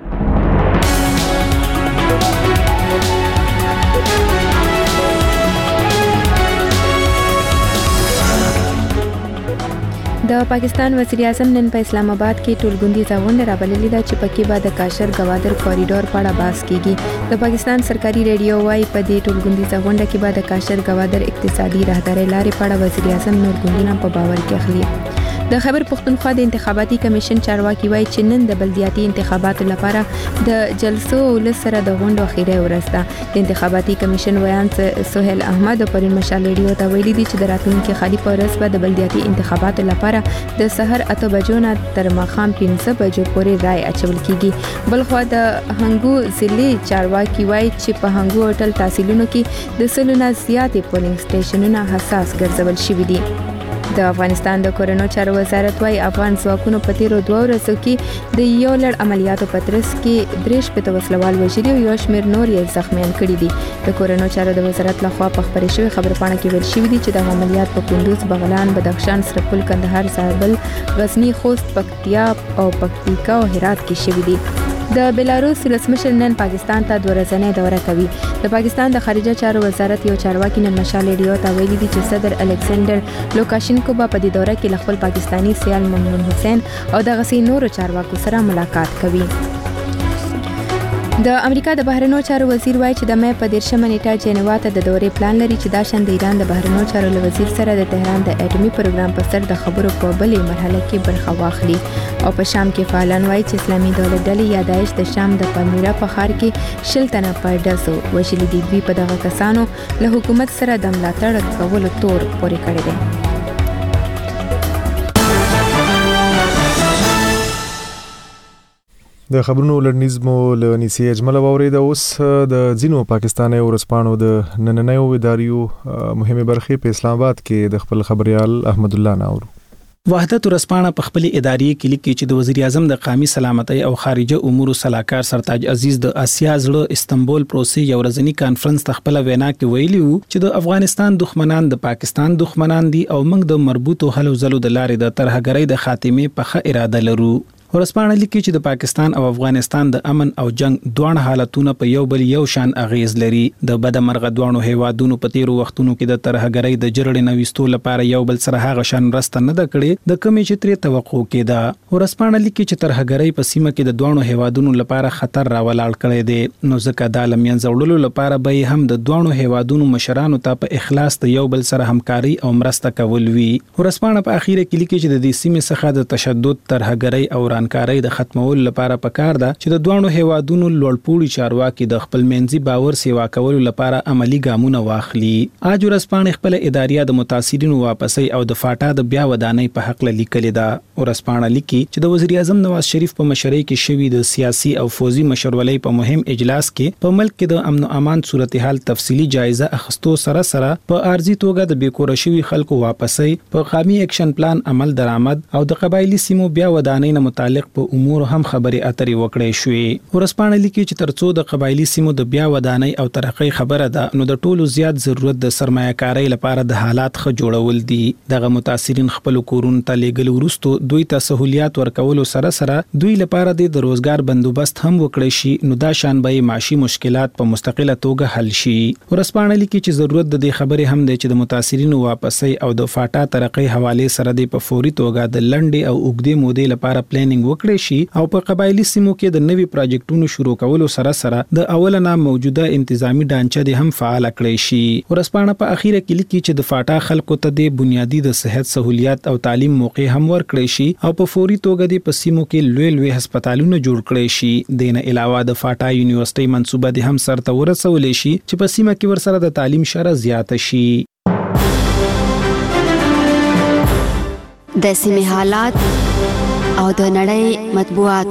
Speaker 2: د پاکستان وزیر اعظم نن په اسلام آباد کې ټولګوندیزه غونډه رابللې ده چې پکې به د کاشر گوادر کوریډور په اړه بحث کیږي. د پاکستان سرکاري ریډیو وايي په دې ټولګوندیزه غونډه کې به د کاشر گوادر اقتصادي راهداري لارې په اړه وزیر اعظم نور ګوندونه په باور کې اخلي. د خیبر پختونخوا د انتخاباتي کمیشن چارواکي وایي چې نن د بلدیاتي انتخاباتو لپاره د جلسو ولسره د غونډو اخیری ورځ ده. د انتخاباتي کمیشن ویان سهیل احمد پر مشال ریډیو ته ویلي دي چې د راتلونکي خالي په ورځ به د بلدیاتي انتخاباتو لپاره د سحر 8 بجو نه تر ماښام 5 بجو پورې رای اچول کیږي. بلخو د هنګو ضلع چارواکي وایي چې په هنګو هوټل تحصیلونو کې د سلونه زیاتې پولینګ سټیشنونه حساس ګرځول شوي دي. د افغانستان د کورونو چارو وزارت وايي افغان ځواکونو په تیرو 2 ورځو کې د یو لړ عملیاتو په ترڅ کې 3 وسلوال وژلي او یو شمېر نور یې زخمیان کړي دي. د کورونو چارو د وزارت لخوا په خبرې شوی خبرپاڼه کې ویل شوی دی چې د عملیات په کندوز، بغلان، بدخشان، سرپل، کندهار، زابل، غزنی، خوست، پکتیا او پکتیکا او هرات کې شوی دي. د بلاروس ولسمشر نن پاکستان ته 2 ورځنۍ دوره کوي. د پاکستان د خارجه چارو وزارت یو چارواکي نن مشال ریډیو ته ویلي دي چې صدر الکسندر لوکاشینکو به په دې دوره کې خپل پاکستانی سیال ممنون حسین او د غسی نورو چارواکو سره ملاقات کوي. د امریکا د بهرنیو چارو وزیر وایي چې د مې په 13 نیټه جنیوا ته د دورې پلان لري چې دا شان د ایران د بهرنیو چارو وزیر سره د تهران د اټومي پروګرام په سر د خبرو په بلې مرحله کې برخه واخلي. او په شام کې فعالان وایي چې اسلامي دولت ډلې یا داعش د شام د پالمیرا په ښار کې 10 تنه پردسو وژلي دي. دوی په دغه کسانو له حکومت سره د ملاتړ کولو تور پورې کړی دی.
Speaker 1: د خبرونو لړنیزمو لنیسي اجمل واورید. اوس د ځینو پاکستاني ورسپانو د نننیو اداریو مهمه برخې په اسلام آباد کې د خپل خبريال احمد الله ناور.
Speaker 12: وحدت ورسپانه په خپل اداري کې لیکي چې د وزیر اعظم د قومي سلامتۍ او خارجه امور صلاحکار سرتاج عزیز د آسیا زړه استنبول پروسې یو ورځنی کانفرنس تخپل وینا کې ویلي وو چې د افغانستان دښمنان د پاکستان دښمنان دي او موږ د مربوطو حل زلو د لارې د ترهګرۍ د خاتمه په ښه اراده لرو. ورسپانه لیکي چې د پاکستان او افغانستان د امن او جنگ دوه حالتونه په یو بل یو شان اغیز لري. د بدمرغه دوه هیوادونو په تیرو وختونو کې د ترهګرۍ د جرړې نوښتو لپاره یو بل سره هغه شان رسته نه د کړي د کمی چې تر توقع کېده. ورسپانه لیکي چې ترهګرۍ په سیمه کې د دوه هیوادونو لپاره خطر راولاړ کړي دي. نو ځکه د عالمین زوړلو لپاره به هم د دوه هیوادونو مشرانو ته په اخلاص د یو بل سره همکاري او مرسته کول وی. ورسپانه په اخیره کې لیکي چې د دې سیمه څخه د تشدد، ترهګرۍ او کاري د ختمولو لپاره پکار ده چې د دوه هیوادونو لوړپوړي چارواکي د خپل منځي باور سیوا کولو لپاره عملی ګامونه واخلي. اج ورسپانه خپل اداريه د متاثرینو واپسي او د فاټا د بیا ودانۍ په حق لیکل ده. ورسپانه لیکي چې د وزیر اعظم نواز شریف په مشرۍ کې شوی د سیاسي او فوزي مشورولۍ په مهم اجلاس کې په ملک کې د امن او امان صورتحال تفصیلی جایزه اخستو سره په ارزي توګه د بیکوره شوی خلکو واپسي په قومي اکشن پلان عمل درآمد او د قبایلی سیمو بیا ودانۍ نه متعلق په امور هم خبري اترې وکړې شوې. ورسپانه لیکي چې ترڅو د قبایلی سیمو د بیا ودانۍ او ترقۍ خبره ده نو د ټولو زیات ضرورت د سرمایه‌کارۍ لپاره د حالات ښه جوړول دي. دغه متاثرین خپل کورونو ته لیږل ورستو دوی ته سہولیات ورکولو سره دوی لپاره د روزګار بندوبست هم وکړي شي نو دا شان به معاشي مشکلات په مستقله توګه حل شي. ورسپانه لیکي چې ضرورت د دې خبرې هم دی چې د متاثرینو واپسي او د فاټا ترقۍ حواله سره د په فوري توګه د لنډې او اوږدې مودې لپاره پلانینګ وکړي شي او په قبایلی سیمو کې د نوي پروجیکټونو شروع کولو سره د اولنا موجوده انتظامی ډانچه د هم فعال کړی شي. ورسپانه په اخیره کې لیکي چې د فاټا خلکو ته د بنیادی د صحت سہولیات او تعلیم موقع هم ورکړي شي او په فوري توګه د پسیمو کې لوی هسپتالونه جوړ کړي شي. دینه علاوه د فاټا یونیورسيټي منصوبه د هم سرته ورسول شي چې پسیمه کې ورسره د تعلیم شره زیات شي.
Speaker 4: د سیمه حالات او د نړۍ مطبوعات.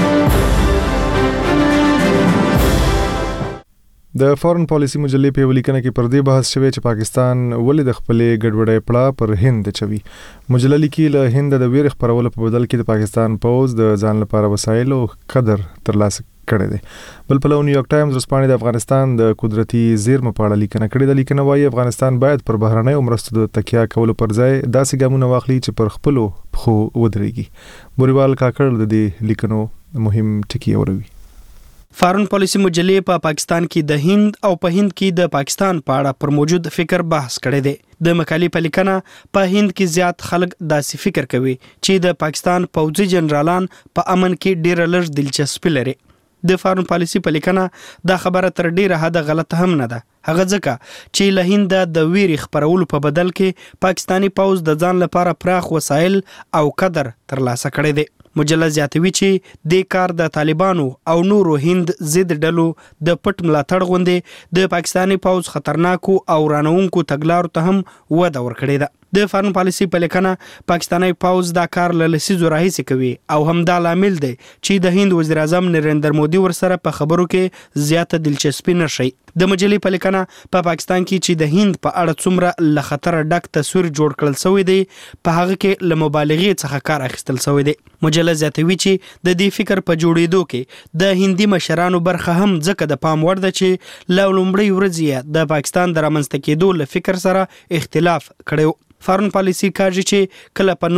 Speaker 1: د فارن پالیسی مجلې په ولیکنه کې پر دې بحث شوی چې پاکستان ولې د خپلې ګډوډۍ پړه پر هند چوي. مجلې لیکي له هند د ویره خبرولو په بدل کې د پاکستان پوز د ځان لپاره وسایل او قدر ترلاسه کړی دی. بل پلو نیویارک ټایمز رسپانې د افغانستان د قدرتي زیرمو په اړه لیکنه کړې ده. لیکنه وايي افغانستان باید پر بهرنیو مرستو د تکیه کولو پر ځای داسې ګامونه واخلي چې پر خپلو پښو ودرېږي. بوریوال کاکړ د دې لیکنو مهم ټکي اوروي.
Speaker 19: فارن پالیسی مجلې په پاکستان کې د هند او په هند کې د پاکستان په اړه پر موجود فکر بحث کړی دی. د مقالې په لیکنه په هند کې زیات خلک داسې فکر کوي چې د پاکستان پوځي جنرالان په امن کې ډېر لږ دلچسپي لري. د فارن پالیسی په لیکنه دا خبره تر ډیره حد غلطه هم نه ده. هغه ځکه چې له هند د ویری خبرولو په بدل کې پاکستانی پوځ د ځان لپاره پراخ وسایل او قدر ترلاسه کړی دی. مجله زیاتوي چې د کار د طالبانو او نورو هند ضد ډلو د پټ ملاتړ غوندې د پاکستانی پوځ خطرناکو او رانونکو تګلارو ته هم وده ورکړې ده. د فارن پالیسی په لیکنه پاکستانی پوځ دا کار له لسیزو راهیسې کوي او همدا لامل دی چې د هند وزیر اعظم نریندر مودي ورسره په خبرو کې زیاته دلچسپي نشي. د مجلې په لیکنه په پاکستان کې چې د هند په اړه څومره له خطر ډک تصویر جوړ کړل شوی دی په هغه کې له مبالغې څخه کار اخیستل شوی دی. مجله زیاتوي چې د دې فکر په جوړېدو کې د هندي مشرانو برخه هم ځکه د پام وړ ده چې له لومړۍ ورځې د پاکستان د رامنځته کېدو له فکر سره اختلاف کړی. فارن پالیسی کاږي چې کله په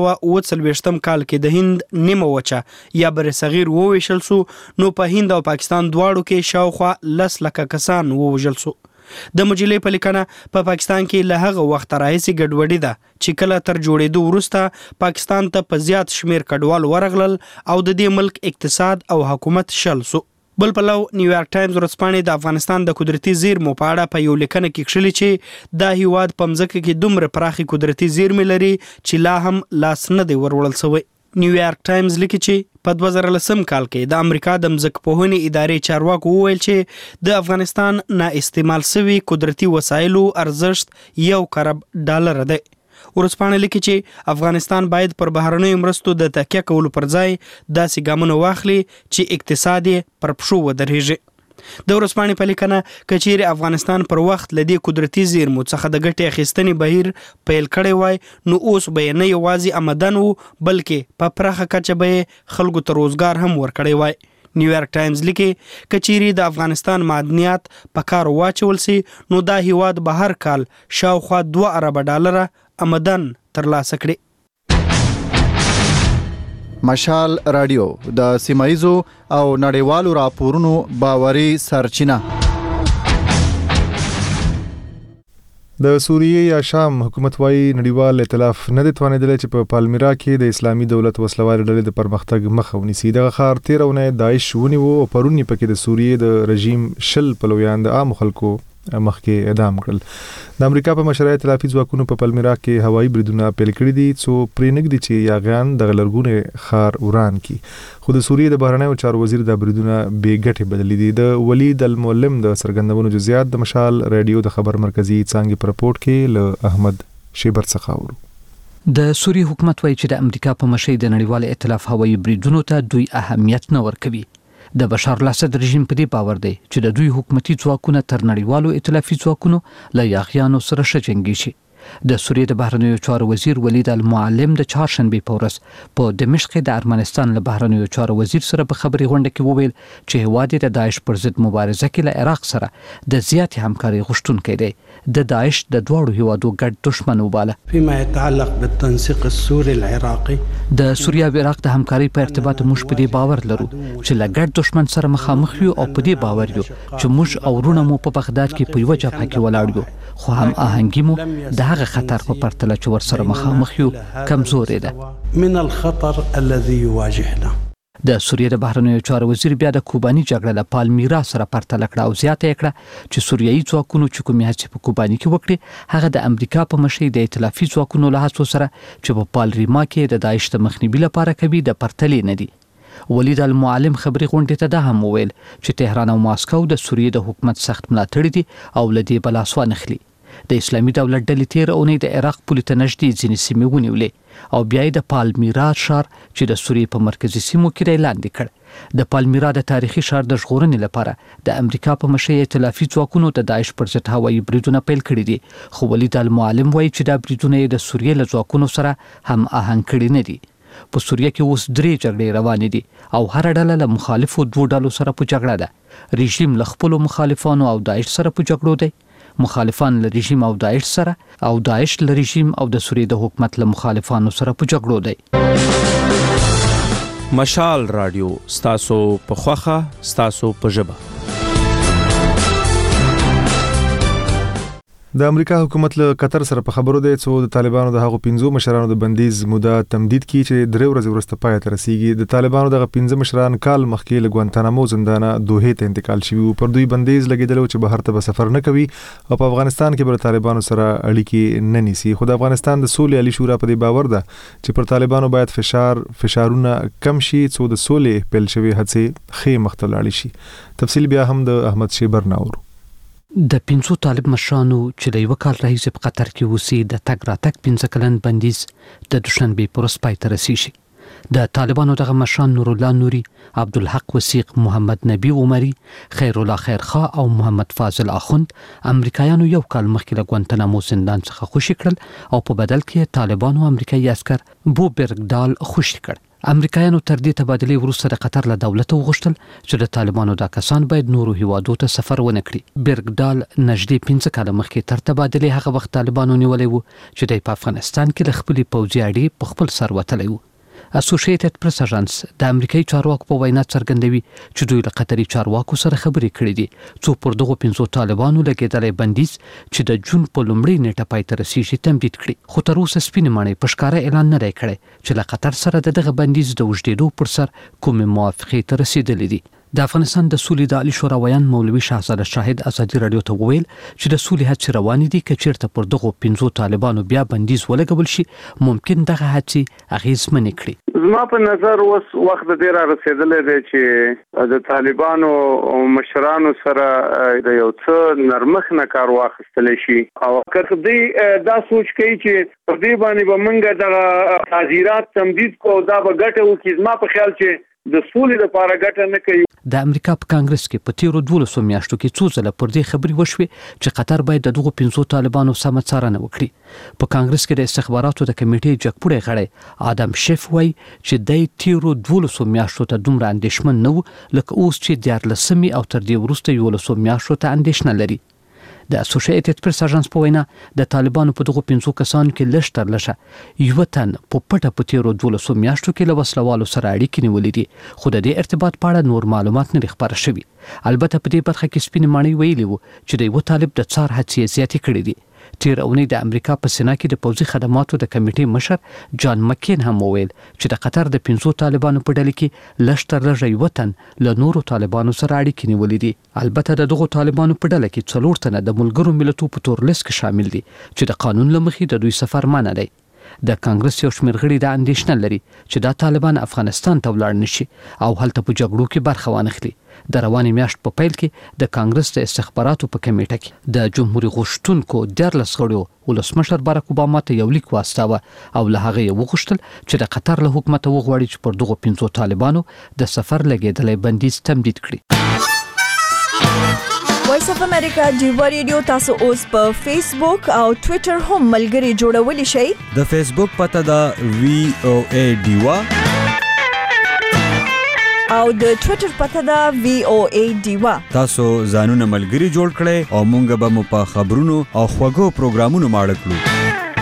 Speaker 19: 1940 کال کې د هند نیمه وچه یا بر صغیر وویشل سو نو په هند او پاکستان دواړو کې شاوخوا 10 لکه کسان ووژل سو. د مجلې په لیکنه په پاکستان کې له هغه وخت راهیسې ګډوډي ده چې کله تر جوړېدو وروسته پاکستان ته په زیات شمیر کډوال ورغلل او د دې ملک اقتصاد او حکومت شل سو. بل پلو نیویارک ټایمز ورځپاڼې د افغانستان د قدرتي زیرمو په اړه په یو لیکنه کې کښلي چې دا هیواد په مځکه کې دومره پراخې قدرتي زیرمې لري چې لا هم لاس نه دی وروړل شوی. نیویارک ټایمز لیکي چې په 2010 کال کې د امریکا د ځمکپوهنې ادارې چارواکو وویل چې د افغانستان نااستعمال شوي قدرتي وسایلو ارزښت $1 کروڑ دی. ورځپاڼه لیکي چې افغانستان باید پر بهرنیو مرستو د تکیه کولو پر ځای داسې ګامونه واخلي چې اقتصاد پر پښو ودرېږي. د ورځپاڼې په لیکنه که چیرې افغانستان پر وخت له دې قدرتي زیرمو څخه د ګټې اخیستنې بهیر پیل کړی وای نو اوس به یې نه یوازې آمدن وو بلکې په پراخه کچه به یې خلکو ته روزګار هم ورکړی وای. نیویارک ټایمز لیکي که چیرې د افغانستان معدنیات په کار واچول سي نو دا هیواد به هر کال شاوخوا $2 ارب آمدن ترلاسه کړي.
Speaker 17: مشال رادیو د سیمایزو او نړیوالو راپورونو باوري سرچینه.
Speaker 1: د سوریې یا شام حکومت وايي نړیوال ائتلاف نه دی توانیدلی چې په پالمیرا کې د اسلامي دولت وسلوال ډلې د پرمختګ مخه ونیسي. دغه ښار 13 اونۍ داعش ونیو او پرون یې پکې د سوریې د رژیم 10 پلویان د عام خلکو مخکې اعدام کړل. د امریکا په مشرۍ ائتلافي ځواکونو په پالمیرا کې هوایي بریدونه پیل کړي دي څو پرې نږدې چې یاغیان د غلرګونې ښار وران کی. خو د سوریې د بهرنیو چارو وزیر د بریدونه بې ګټې بدلې دي. د ولید المعلم د څرګندونو جزئیات د مشال رادیو د خبر مرکزی څانګې په رپورت کې له احمد شیبر څخه اورو.
Speaker 7: د سوریې حکومت وایي چې د امریکا په مشرۍ د نړیوال ائتلاف هوایي بریدونو ته دوی اهمیت نه ورکوي. د بشار الاسد رژیم په دې باور دی چې د دوی حکومتي ځواکونه تر نړیوالو ائتلافي ځواکونو له یاغیانو سره ښه جنګیږي. د سوریې د بهرنیو چارو وزیر ولید المعلم د چهارشنبې په ورځ په دمشق د ارمنستان له بهرنیو چارو وزیر سره په خبري غونډه کې وویل چې هیواد د داعش پر ضد مبارزه کې له عراق سره د زیاتې همکاري غوښتونکی دی. د داعش د دواړو هیوادو ګډ دشمن وباله.
Speaker 8: فيما يتعلق بالتنسيق السوري العراقي
Speaker 7: د سوریا او عراق د همکاري په ارتباط موږ په دې باور لرو چې له ګډ دشمن سره مخامخ یو او په دې باور یو چې موږ او ورونه مو په بغداد کې په یو جبهه کې ولاړ یو خو هم آهنګي مو د هغه خطر په پرتله چې ورسره مخامخ یو کمزورې ده
Speaker 8: من الخطر الذي يواجهنا.
Speaker 7: د سوریې د بهرنیو چارو وزیر بیا د کوباني جګړه له پالمیرا سره پرتله کړه او زیاته کړه چې سوریایي ځواکونو چې کومې هڅې په کوباني کې وکړي هغه د امریکا په مشرۍ د ائتلافي ځواکونو له هڅو سره چې په پالریما کې د داعش د مخنیوي لپاره کوي د پرتلې نه دي. ولید المعلم خبري غونډې ته دا هم وویل چې تهران او ماسکو د سوریې د حکومت سخت ملاتړي دي او لدی بلاس وانخلي. د اسلامي دولت ډلې 13 اونۍ د عراق پولې ته نږدې ځینې سیمې ونیولې او بیا د پالمیرا ښار چې د سوریې په مرکزي سیمو کې لاندې کړ. د پالمیرا د تاریخي ښار د ژغورنې لپاره د امریکا په مشرۍ ائتلافي ځواکونو د داعش پر ضد هوایي بریدونه پیل کړي دي خو ولید المعلم وایي چې دا بریدونه د سوریې له ځواکونو سره هم آهنګ کړي نه دي. په سوریه کې اوس 3 جګړې روانې دي او هر ډله له مخالفو 2 ډلو سره په جګړه ده. رژیم له خپل مخالفانو او داعش سره په جګړو دی، مخالفان له رژیم او داعش سره، او داعش له رژیم او د سوریې د حکومت له مخالفانو سره په جګړو دی.
Speaker 23: مشال رادیو ستاسو په خوخه ستاسو په ژبه.
Speaker 1: د امریکا حکومت له قطر سره په خبرو دی چې د طالبانو د هغو 15 مشرانو د بندیز موده تمدید کړي چې 3 ورځې وروسته پای ته رسیږي. د طالبانو دغه 15 مشران کال مخکې له ګوانتانامو زندانه دوحې ته انتقال شوي وو. پر دوی بندیز لګیدلو چې بهر ته به سفر نه کوي او په افغانستان کې به طالبانو سره اړیکې نه نیسي. خو د افغانستان د سولې عالی شورا په دې باور ده چې پر طالبانو باید فشارونه کم شي څو د سولې پیل شوی هڅې ښې مخ ته لاړې شي. تفصیل بیا هم د احمد شیبر ناورو.
Speaker 7: د 5 طالب مشرانو چې د یو کال راهیسې په قطر کې اوسي د تګ راتګ 15 کلن بندیز د دوشنبه پر ورځ پای ته رسیږي. د طالبانو دغه مشران نور الله نوري، عبدالحق وثیق، محمد نبی عمری، خیر الله خیرخوا او محمد فاضل اخوند امریکایانو یو کال مخکې له ګوانتانامو زندان څخه خوشي کړل او په بدل کې طالبانو امریکایي عسكر بو برګدال خوشي کړ. امریکایانو تر دې تبادلې وروسته د قطر له دولت وغوښتل چې د طالبانو دا کسان باید نورو هیوادو ته سفر ونه کړي. برګدال نږدې 15 کاله مخکې تر تبادلې هغه وخت طالبانو نیولې وو چې د افغانستان کې د خپل پوځي اړې په خپل سر وتلی وو. اسوسییټډ پریس اژانس د امریکایي چارواکو په وینا څرګندوي چې دوی له قطري چارواکو سره خبرې کړې دي څو پر دغه 15 طالبانو لګیدلې بندیز چې د جون په لومړۍ نیټه پای ته رسیږي تمدید کړي. خو تر اوسه سپینې ماڼۍ په ښکاره اعلان نه دی کړی چې له قطر سره دغه بندیز د وژدېدو پر سر کومې موافقې ته رسیدلې دي. د افغانستان د سولې د عالی شورا ویان مولوي شهزاده شاهد ازادي رادیو ته وویل چې د سولې هڅې روانې دي که چیرته پر دغه 15 طالبانو بیا بندیز ولګول شي ممکن دغه هڅې اغیزمنې کړي.
Speaker 5: زما په نظر اوس وخت ډیر رسیدلی دی چې د طالبانو مشرانو سره د یو څه نرمخ نه کار واخیستل شي او که دوی دا سوچ کوي چې په دې باندې به موږ دغه تعزیرات تمدید کو دا به ګټه وکړي. زما په خیال چې د سولې لپاره ګټه نه کوي.
Speaker 7: د امریکا په کانګرس کې په تیرو 12 میاشتو کې څو ځله پر دې خبرې وشوې چې قطر باید دغه 15 طالبانو سم څارنه وکړي. په کانګرس کې د استخباراتو د کمیټې جګپوړی غړی آدم شیف وایي چې د تیرو 12 میاشتو ته دومره اندېښمن نه و لکه اوس چې 14 او تر دې وروسته 11 میاشتو ته اندېښنه لري. د اسوسییټډ پریس اژانس په وینا د طالبانو په دغه 15 کسانو کې لږ تر لږه یو تن په پټه په تیرو 12 میاشتو کې له وسلوالو سره اړیکې نیولې دي خو د دې ارتباط په اړه نور معلومات نه خبره شوي. البته په دې برخه کې سپینې ماڼۍ ویلي وو چې د یو طالب د څار هڅې زیاتې کړې دي. تیر اونۍ د امریکا په سنا کې د پوځي خدماتو د کمیټې مشر جان مکین هم وویل چې د قطر د 15 طالبانو په ډله کې لږ تر لږه یو تن له نورو طالبانو سره اړیکې نیولې دي. البته د دغو طالبانو په ډله کې 4 تنه د ملګرو ملتونو په تور لیست کې شامل دي چې د قانون له مخې د دوی سفر منع دی. د کانګرس یو شمېر غړي د اندېښنه لري چې دا طالبان افغانستان ته ولاړ نشي او هلته په جګړو کې برخه وانخلي. د روانې میاشت په پیل کې د کانګرس د استخباراتو په کمیټه کې د جمهوریت غوښتونکو 14 غړو ولسمشر باراک اوباما ته یو لیک واستاوه او له هغه یې وغوښتل چې د قطر له حکومت وغواړي چې پر دغه 15 طالبانو د سفر لګیدلې بندیز تمدید کړي.
Speaker 3: وایس اف امریکا ډیوا ریډیو تاسو اوس په فیسبوک او ټوئیټر هم ملګري جوړولی شئ.
Speaker 23: د فیسبوک پته دا VOA ډیوا
Speaker 3: او د ټوئیټر پته دا VOA ډیوا.
Speaker 23: تاسو ځانونه ملګري جوړ کړئ او مونږ به مو په خبرونو او خوږو پروګرامونو ماړه کړو.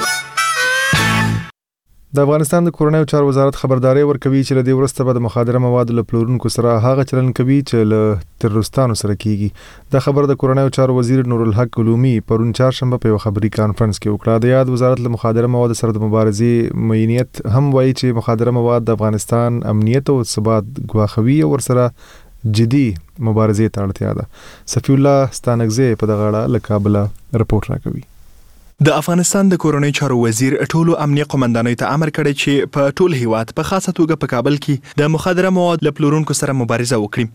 Speaker 1: د افغانستان د کورنیو چارو وزارت خبرداري ورکوي چې له دې وروسته به د مخدره موادو له پلورونکو سره هغه چلن کوي چې له تروریستانو سره کیږي. دا خبر د کورنیو چارو وزیر نور الحق علومي پرون چهارشنبه په یو خبري کانفرنس کې وکړه. د یاد وزارت له مخدره موادو سره د مبارزې مینیت هم وایي چې مخدره مواد د افغانستان امنیت او ثبات ګواښوي او ورسره جدي مبارزې ته اړتیا ده. صفی الله ستانکزی په دغه اړه له کابل رپورټ راکوي.
Speaker 10: د افغانستان د کورنیو چارو وزیر ټولو امنیه قومندانۍ ته امر کړی چې په ټول هیواد په خاصه توګه په کابل کې د مخدره مواد له پلورونکو سره مبارزه وکړي.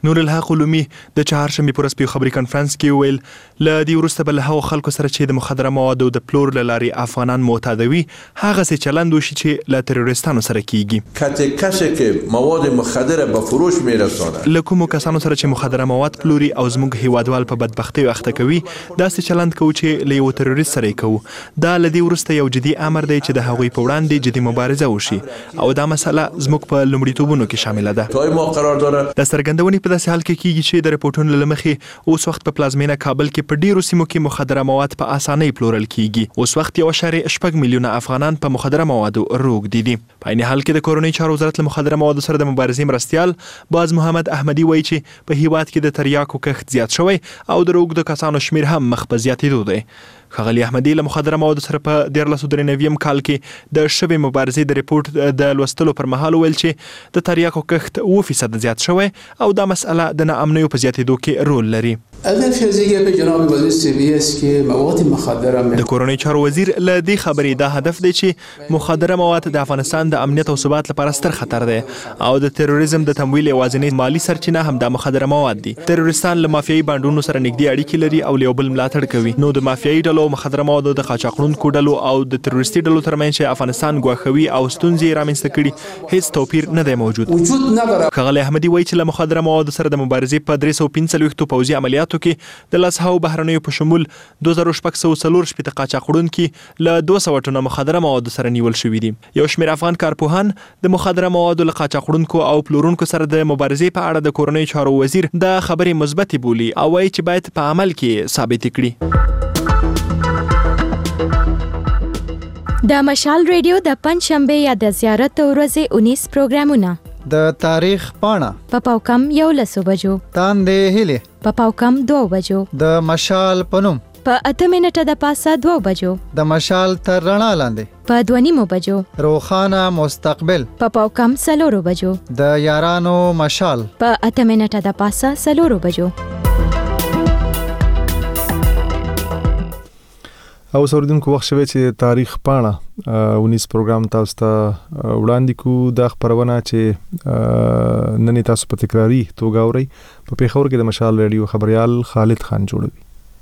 Speaker 10: نور الحق علومي د چهارشنبه پر سپیو خبري کانفرنس کې ویل ل دې ورسته بل هغه خلکو سره چې د مخدره موادو د پلور لاري افغانان معتادوي هغه څه چلند وشي چې ل تروریستانو سره کیږي
Speaker 11: کته کسی که مواد مخدر به فروش میرسونه
Speaker 10: لکه کسانو سره چې مخدره مواد پلوري او زموږ هیوادوال په بدبختي وخته کوي داسې چلند کوي چې له یو تروریست سره کوي دا ل دې ورسته یو جدي امر دی چې د هغوی په وړاندې جدي مبارزه وشي او دا مسله زموږ په لومړیتوبونو کې شامل ده
Speaker 11: توای ما قرار داره
Speaker 10: د سرګندونې په داسې حال کې کیږي چې د رپورټونو لمخې اوس وخت په پلازمینه کابل کې په ډیرو سیمو کې مخدره مواد په اسانۍ پلورل کیږي اوس وخت 1.8 میلیونه افغانان په مخدره موادو روږدي دي په عین حال کې د کورونی چارو وزارت له مخدره موادو سره د مبارزې مرستيال باز محمد احمدي وایي چې په هیواد کې د تریاکو کښت زیات شوی او د روږدو کسانو شمیر هم مخ په زیاتېدو دی خغلی احمدي له مخدره موادو سره په 1993 کال کې د شبي مبارزې د ریپورت د لوستلو پر مهال ویل چې د تریاکو کښت 2% زیات شوی او دا مسأله د ناامنیو په زیاتېدو کې رول لري
Speaker 13: هدف یې به جناب وزیر صحت است که مواد مخدره
Speaker 10: د کورونی چارو وزیر له دې خبرې دا هدف دی چې مخدره مواد د افغانستان د امنیت او ثبات لپاره ستر خطر دی او د تروریزم د تمویل یوازینی مالی سرچینه هم د مخدره مواد دي تروریستان له مافیایي بانډونو سره نږدې اړیکې لري او له بل ملاتړ کوي نو د مافیایي ډلو مخدره موادو د قاچاقونکو ډلو او د تروریستي ډلو ترمنځ چې افغانستان ګواښوي او ستونزې رامنځته کړي هیڅ توپیر نه دی موجود خغلی احمدي وایي چې له مخدره موادو سره د مبارزې په 345 پوځي عملیاتو کې د لاسهاو بهرنیو په شمول 2640 قاچاقونکو له 200 ټنه مخدره موادو سره نیول شوې دي یو شمېر افغان کارپوهان د مخدره موادو له قاچاقونکو او پلورونکو سره د مبارزې په اړه د کورونی چارو وزیر د خبرې مثبت بولي او وایي چې باید په عمل کې ثابت کړي
Speaker 14: د مشال ریډیو د پنځشنبه یا د زیارت ورځې 19 پروګرامونه
Speaker 17: د تاریخ پاڼه
Speaker 14: په پاوکم 11 بجو
Speaker 17: تاندې هلي
Speaker 14: په پاوکم 2 بجو
Speaker 17: د مشال پنوم
Speaker 14: په 8 منټه د پاسه 2 بجو
Speaker 17: د مشال تر رڼا لاندې
Speaker 14: په 2:30 بجو
Speaker 17: روخانه مستقبل
Speaker 14: په پاوکم 4 بجو
Speaker 17: د یارانو مشال
Speaker 14: په 8 منټه د پاسه 4 بجو
Speaker 1: او سوریدونکو وخت شوی چې تاریخ پاڼه 19 پروګرام تاسو ته وړاندې کو د خبرونه چې نن تاسو په تکراری توګه اورئ په پیښور کې د مشال ریډیو خبريال خالد خان جوړوي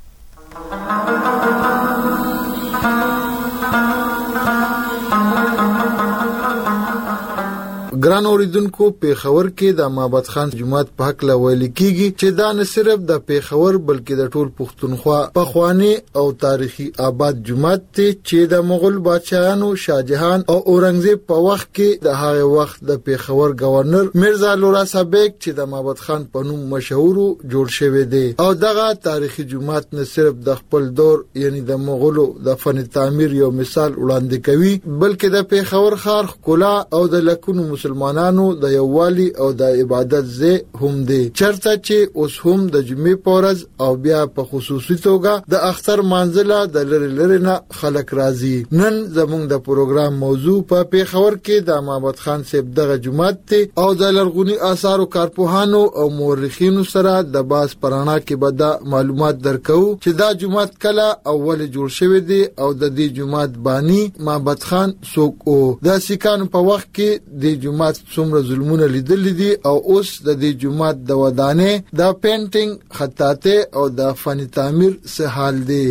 Speaker 24: ګران اوریدونکو پیښور کې د مابد خان جماعت په حق لویل کیږي چې دا نه صرف د پیښور بلکې د ټول پښتونخوا په خواني او تاریخي آباد جماعت ته چې د مغول بادشاہانو شاهجهان او اورنګزیب په وخت کې د هغه وخت د پیښور گورنر میرزا لورا صابک چې د مابد خان په نوم مشهور جوړ شوی دی او دغه تاریخي جماعت نه صرف د خپل دور یعنی د مغولو د فن تعمیر یو مثال وړاندې کوي بلکې د پیښور ښار ښکلا او د لکونو مسلمانانو د یووالي او د عبادت ځای هم دی چرته چې اوس هم د جمعې پورز او بیا په خصوصي توګه د اختر منځله د لری نه خلک راځي نن زموږ د پروګرام موضوع په پیښور کې د مابد خان صاحب دغه جماعت ته او د لرغونی آثارو کارپوهانو او مورخینو سره د باز پرانا کې به د معلومات درکو چې دا جماعت کله اول جوړ شوی دی او د دې جماعت بانی مابد خان څوک او د سکانو په وخت کې د جماعت څومره ظلمونه لیدل دي او اوس د دې جماعت د ودانې د پینټینګ خطاطه او د فن تعمیر څه حال دی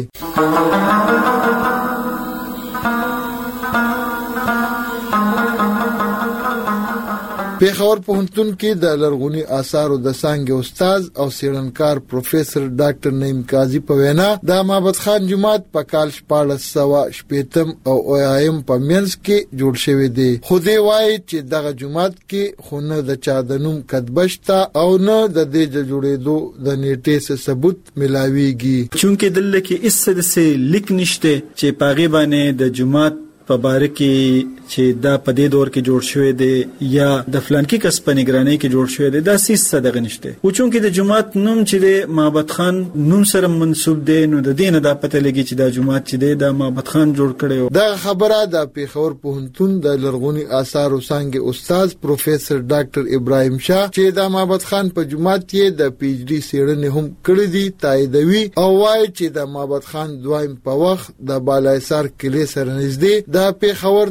Speaker 24: پیښور پوهنتون کې د لرغونی آثارو د څانګې استاد او څېړنکار پروفیسور ډاکټر نعیم قاضي په وینا د مابد خان جماعت په کال 1480 او 80 په منځ کې جوړ شوی دی خو دې وایي چې دغه جماعت کې خونه د چا د نوم کتبشتا او نه د دې جوړېدو د نیټې څخه ثبوت ملاويږي
Speaker 25: چونکه دلته کې اس د لیک نشته چې پاغي باندې د جماعت په باره کې چې دا په دې دور کې جوړ شوی دی یا د فلانکی کس په نگرانی کې جوړ شوی دی دا سیس صدقه نشته او چونکه د جماعت نوم چې د مابد خان نوم سره منسوب دی نو د دین د پته لګي چې د جماعت چې دی د مابد خان جوړ کړي
Speaker 24: دا خبره د پیښور پوهنتون د لرغونی آثارو څنګه استاد پروفیسور ډاکټر ابراهیم شاه چې د مابد خان په جماعت کې د پی ایچ ډي څېړنې هم کړې دي تاییدوي او وايي چې د مابد خان دویم په وخت د بالایسار کلی سره نږدې د پیښور دننه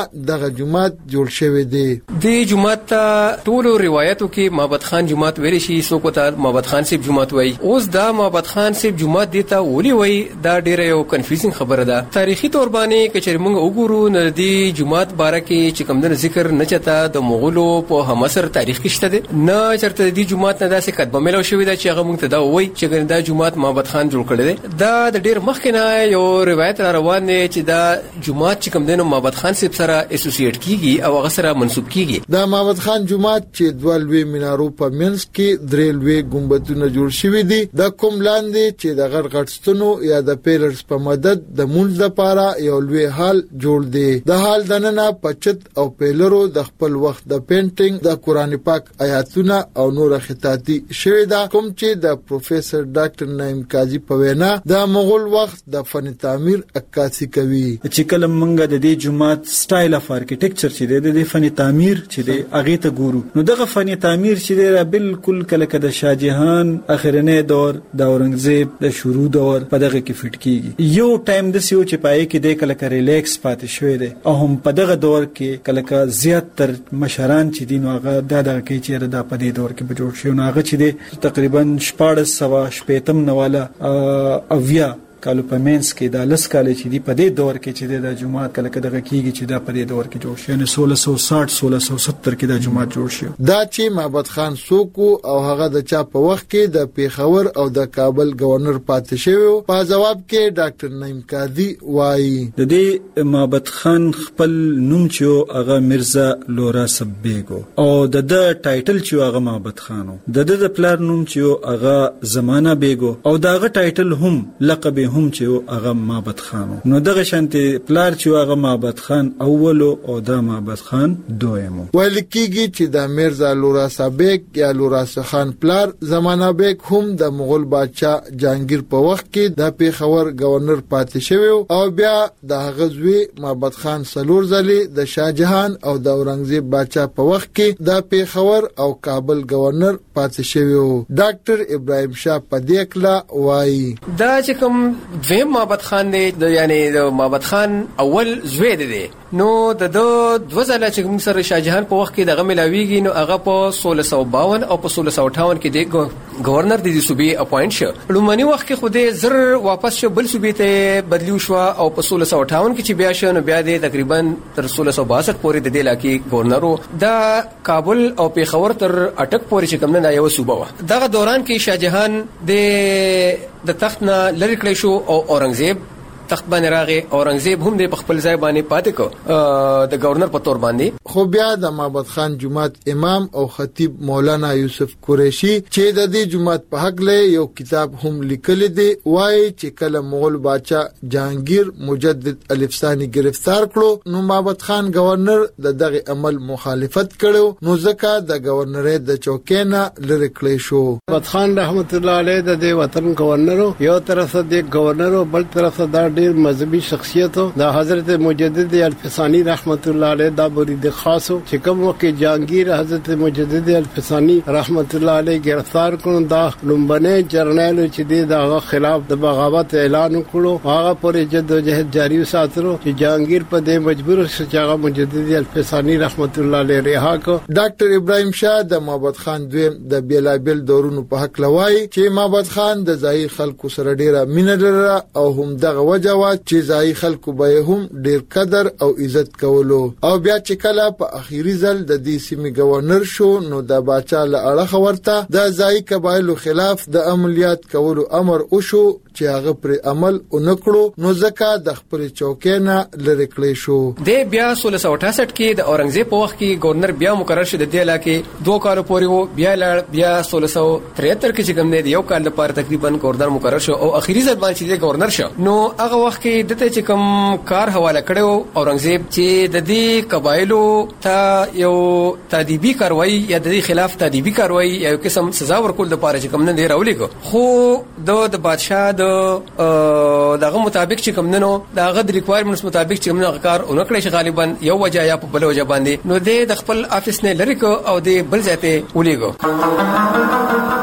Speaker 24: دغه جماعت جوړ شوی دی.
Speaker 6: د جماعت ټول روایتو کې معبد خان جماعت ویل شي، څوک ته معبد خان سیب جماعت وایي. اوس دا معبد خان سیب جماعت دیتا ولي وایي دا ډیره یو کنفیوزینګ خبره ده. تاریخي تور باندې کچې موږ وګورو نو د جماعت باره کې چې کوم د ذکر نه چتا د مغولو په همسر تاریخ کې شته دي، نه چرته د جماعت نه داسې کتبه ملو شوې ده چې هغه موږ ته دا وایي چې دا جماعت معبد خان جوړ کړی دی. دا د ډیر مخکې نه یو روایت روان دی چې دا جماعت چې کوم دینو معبد خان سیب سره اسوسییټ کیږي او هغه سره منسوب کیږي.
Speaker 24: دا معبد خان جماعت چې دوه لوی مینارو په منځ کې درې لوی ګمبدونه جوړ شوي دي، د کوم لاندې چې د غړغړستونو یا د پیلرز په مدد د مونږ لپاره یو لوی هال جوړ دی. د هال دننه پچت او پیلرو د خپل وخت د پینټینګ د قران پاک آیاتونه او نور خطاطي شوی دا، کوم چې د پروفیسور ډاکټر نعیم قاضي په وینا د مغول وخت د فن تعمیر عکاسي کوي.
Speaker 25: چې کله موږ د دې جماعت سټایل اف ارکیټیکچر چې د فن تعمیر چې د اغه ته ګورو، نو دغه فن تعمیر چې د بالکل کله د شاه جهان اخرنه دور د اورنګزیب د شروع دور په دغه کې فټ کیږي. یو ټایم د سیو چې پای کې د کله ریلیکس پاتې شوی دی او هم په دغه دور کې کله زیات تر مشران چې دین هغه دغه کې چې د په دې دور کې به جوړ شي، نو هغه چې تقریبا 1400 نواله اویا کالو په مینس کې د لس کال چې دی په دې دور کې چې د جماعت کله دغه کیږي چې دا په دې دور کې جوړ شي، یعنی 1660 1670 کې د جماعت جوړ شي.
Speaker 24: دا چې معبد خان سوکو او هغه د چا په وخت کې د پیښور او د کابل گورنر پاتې شوی. په جواب کې ډاکټر نعیم قاضي وایي
Speaker 25: د دې معبد خان خپل نوم چې هغه مرزا لورا سبېګو او د ټایټل چې هغه معبد خانو، د پلار نوم چې هغه زمانہ بیګو او داغه ټایټل هم لقب هم چې هغه معبد خانو. نو دغه شانتي پلار چې هغه معبد خان اولو او دا معبد خان دویمو.
Speaker 24: ویل کېږي چې د میرزا لورا سابق یا لورا خان پلار زمانہ بیگ هم د مغول بادشاہ جهانگیر په وخت کې د پیښور گورنر پاتې شوی او بیا د غزوی معبد خان سلور ځلې د شاه جهان او د اورنګزیب بادشاہ په وخت کې د پیښور او کابل گورنر پاتې شوی. ډاکټر ابراهیم شاه پدیکلا وایي
Speaker 6: دا چې کوم دویم معبد خان دی، یعنی د معبد خان اول زوی دی، نو د دوه ځله چې موږ سره شاه جهان په وخت کې دغه ملاویږي، نو هغه په 1652 او په 1658 کې د گورنر د دې صوبې اپاینټ شو. لومړنی وخت کې خو دې زر واپس شو بل صوبې ته بدلیو شو او په 1658 کې چې بیا شو، نو بیا د تقریبا تر 1662 پورې د دې علاقې گورنر و. د کابل او پیښور تر اټک پورې چې کوم نه یو صوبه و. دغه دوران کې شاه جهان د تخت نه لری کړی شو او اورنګزیب تخت باندې راغی. اورنګزیب هم د خپل ځای باندې پاتې کو د گورنر په تور باندې.
Speaker 24: خو بیا د معبد خان جماعت امام او خطیب مولانا یوسف قریشی چې د دې جماعت په حق له یو کتاب هم لیکل دی، وایي چې کله مغول بادشاہ جهانگیر مجدد الف ثانی گرفتار کړو، نو معبد خان گورنر د دغه عمل مخالفت کړو، نو ځکه د گورنرۍ د چوکۍ نه لری کړی شو.
Speaker 15: معبد خان رحمت الله علیه د دې وطن گورنر، یو طرف د گورنر او بل طرف د ډیر مذهبي شخصیت د حضرت مجدد الفسانی رحمت الله علیه د مرید خاصو چې کوم وخت جهانگیر حضرت مجدد الفسانی رحمت الله علیه گرفتار کړو، دا لومبنه جرنیل چې دغه خلاف د بغاوت اعلان کړو، هغه پرې جدوجہد جاری وساتلو چې جهانگیر په دې مجبور شو چې هغه مجدد الفسانی رحمت الله علیه رها کړ.
Speaker 24: ډاکټر ابراهیم شاه د معبد خان دویم د بیلابل دورونو په حق لوي چې معبد خان د ځای خلکو سره ډیره مینه لرله او هم دغه وجه چې ځای خلکو به هم ډیر قدر او عزت کولو. او بیا چې کله په اخیری ځل د دې سیمې گورنر شو، نو د بادشاہ له اړه ورته د ځای قبایلو خلاف د عملیات کولو امر وشو چې هغه پر عمل ونکړو، نو ځکه د خپل چوکۍ نه لری کړی شو. د
Speaker 6: بیا 1668 کې د اورنګزیب په وخت کې گورنر بیا مقرر شو د دې علاقې 2 کال پورې وو. بیا 1673 کې چې کوم دی یو کال لپاره تقریبا گورنر مقرر شو او اخیری ځل باندې گورنر شو. نو هغه وخت کې دته چې کوم کار حواله کړو اورنګزیب چې د دې قبایلو ته یو تادیبي کاروایی یا د دې خلاف تادیبي کاروایی یا یو قسم سزا ورکول د پاره چې کوم نه دی راولېګو، خو د بادشاہ دغه مطابق چې کوم نو دغه د ریکوایرمنټس مطابق چې موږ کار اونکړی شي غالبا یو وجه یا په بل وجه باندې، نو د خپل افیس نه لری کو او د بل ځای ته ولېګو.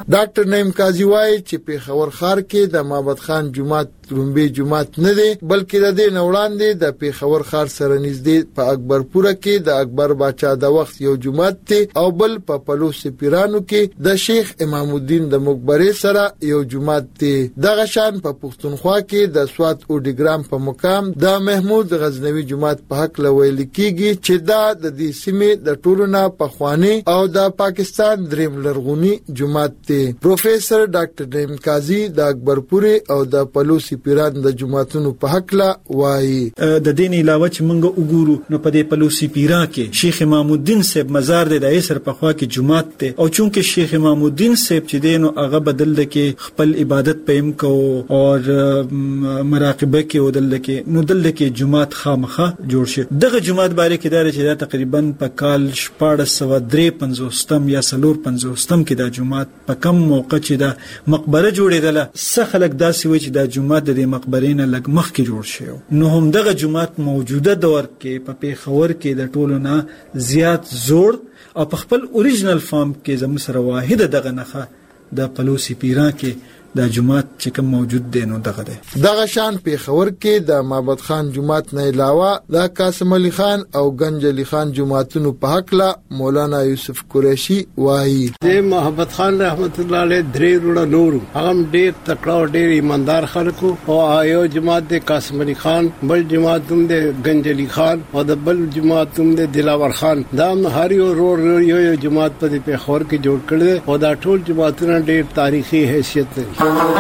Speaker 24: ډاکټر نعیم قاضي وایي چې پیښور ښار کې د معبد خان جومات لومبي جومات نه دی بلکې د دې وړاندې د پیښور ښار سره نږدې په اکبرپوره کې د اکبر باچا د وخت یو جومات دی او بل په پلوس پیرانو کې د شیخ امام الدین د مقبره سره یو جومات دی. دغه شان په پښتونخوا کې د سوات اوډیګرام په مقام د محمود غزنوي جومات په حق لویل کیږي چې دا د دې سیمې د ټولو نه پخوانی او د پاکستان دریم لرغونی جومات دی. پروفیسور ډاکټر نعیم قاضي د اکبرپوره او د پلوس پیران د جمعتونو په حق لا وایي
Speaker 25: د دین علاوه چې موږ وګورو نو په دې پلوسی پیرا کې شیخ امام الدین صاحب مزار د ایسر په خوا کې جمعات ته او چونکه شیخ امام الدین صاحب چې دینو هغه بدل د کې خپل عبادت پېم کو او مراقبه کې ودل کې نو دل کې جمعات خامخه جوړ شي. دغه جمعات باره کې دا چې دا تقریبا په کال 1453 یا 450 کې دا جمعات په کم موقع چې دا مقبره جوړېدله سخلک داسې و چې دا جمعات د مقبرې نه لږ مخکې جوړ شو نو هم دغه جمعات موجوده دور کې په پیښور کې د ټولو نه زیات زوړ او په خپل اوریجنل فارم کې زموږ سره واحد دغه نخه د پلوسی پیران کې د جمعات چې کوم موجود دی نو دغه دی.
Speaker 24: دغه شان پیښور کې د معبد خان جمعات نه علاوه د قاسم علي خان او گنج علي خان جمعاتونو په حق لا مولانا یوسف قریشي وایي
Speaker 15: د محمد خان رحمت الله علیه درې روړه نور هغه ډېر تکړه او ډېر ایماندار خلکو او آیو جماعت د قاسم علي خان بل جماعت هم د گنج علي خان او د بل جماعت هم د دلاور خان دا هر یو روړ یو جماعت په پیښور کې جوړ کړل او دا ټول جماعتونه ډېر تاریخي حیثیت لري.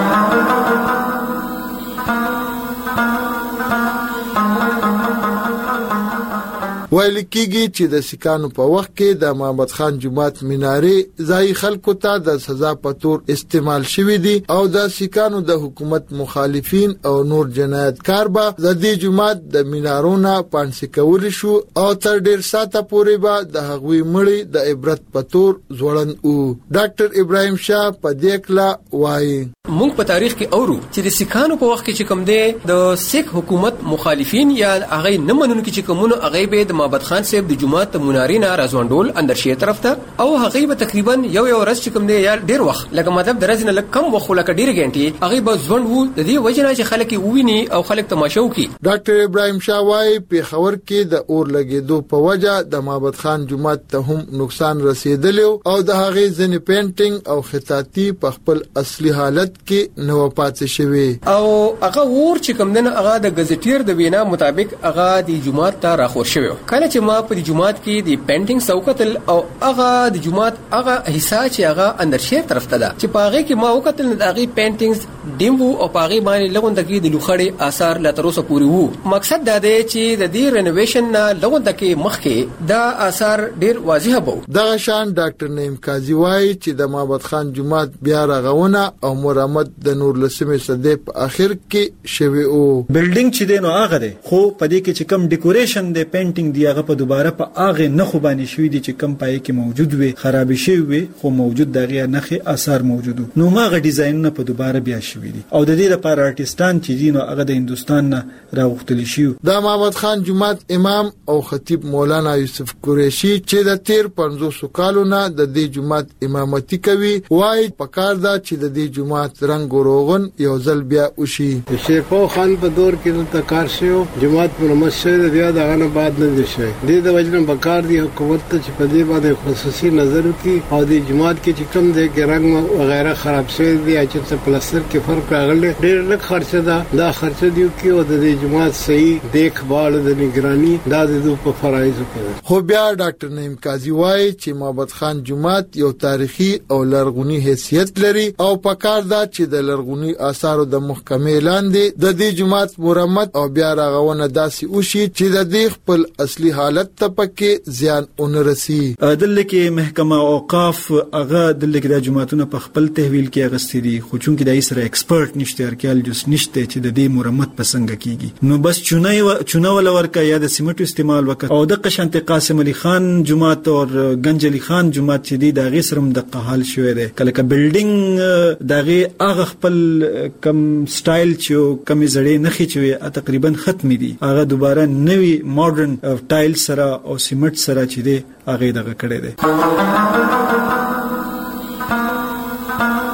Speaker 24: ویل کېږي چې د سکانو په وخت کې د معبد خان جومات مینارې ځای خلکو ته د سزا په تور استعمال شوې دي او د سکانو د حکومت مخالفین او نور جنایتکار به د دې جومات د مینارونو پانسي کول شو او تر ډیر ساته پورې به د هغوی مړي د عبرت په تور ځوړند او ډاکټر ابراهيم شاه په دې کلا وایي
Speaker 6: موږ په تاریخ کې اورو چې د سکانو په وخت کې چې کوم دی د سیک حکومت مخالفین یا هغه نه منونکي چې کومونو هغه به د معبد خان صاحب د جمعات منارینا رازوندول اندر شي طرف ته او هغه به تقریبا یو ورځ چې کوم دی یا ډیر وخت لکه مطلب درځنه لکه کم وخت لکه ډیر غنټي هغه به ځوند وو د دې وجنه چې خلک وویني او خلک تماشا وکي.
Speaker 24: ډاکټر ابراهيم شاه وايي پیښور کې د اور لګیدو په وجه د معبد خان جومات ته هم نقصان رسیدلی او د هغه ځنې پینټینګ او خطاطي په خپل اصلي حالت کې نو پاتې شوی
Speaker 6: او هغه ور چې کوم دنه هغه د غزټیر د وینا مطابق هغه د جمعات ته راخور شوی کله چې ما په جمعات کې د پینټینګ سوکتل او هغه د جمعات هغه حصہ چې هغه اندر شهر طرف ته ده چې پاغه کې ما وکتل د هغه پینټینګز ډیمو او پاغه باندې لغون دغه د لوخړې آثار لا تر اوسه پوری وو. مقصد دا دی چې د دې رینوویشن نه لغون دغه مخکې دا آثار ډیر واضح بو.
Speaker 24: دغه شان ډاکټر نعیم قاضي وایي چې د معبد خان جومات بیا رغونه او مرمت د نور لسمه صدې په اخر کې شوی او
Speaker 25: بلډینګ چې دینو هغه دی خو په دې کې چې کم ډیکوریشن دی پینټینګ دی هغه په دوباره په هغه نخو باندې شوی دي چې کم پای کې موجود وي خراب شوی وي خو موجود دغه نخي اثر موجود نو ماغه ډیزاین نه په دوباره بیا شوی دي او د دې لپاره آرټستان چې دینو هغه د هندستان نه راغختل شي.
Speaker 24: د معبد خان جومات امام او خطیب مولانا یوسف قریشي چې د 1350 کالو نه د دې جومات امامتي کوي وایي پکار دا چې د دې جومات رنگ روغن یو ځل بیا وشي.
Speaker 15: شیرپو خان په دور کې د کار شو جومات پر مسجد بیا دغه نه بعد نه دي شي د وجنه بکار دی حکومت ته چې په دې باندې خصوصي نظر وکړي او د جماعت کې چې کوم دی کې رنگ وغیرہ خراب شوی دی چې څه پلستر کې فرق راغلی ډېر لږ خرچه ده دا خرچه دی کې او د جماعت صحیح دیکھبھال د نگرانی دا د په فرایض کې.
Speaker 24: خو بیا ډاکټر نعیم قاضي وایي چې معبد خان جومات یو تاریخي او لرغونی حیثیت لري او پکار دا چې د لرغونی آثارو د محکمې لاندې د دې جومات مرمت او بیا رغونه داسې وشي چې د دې خپل اصلي حالت ته پکې زیان اونرسي.
Speaker 25: دلته کې محکمه اوقاف هغه دلته کې د جماعتونو په خپل تحویل کې اغستې دي خو چونکې د ایسره ایکسپرت نشته ارکیالوجست نشته چې د دې مرمت پسنګ کیږي نو بس چونه ولا ورکا یا د سیمټو استعمال وکړ او د قشنت قاسم علي خان جماعت او گنج علي خان جماعت چې د غي سرم د قحال شوې ده کله ک بلډینګ دغه هغه خپل کم سټایل چې کم زړې نخي چې تقریبا ختمي دي هغه دوباره نوي ماډرن ټایل سره او سیمټ سره چې دی هغه دغه کړي دي.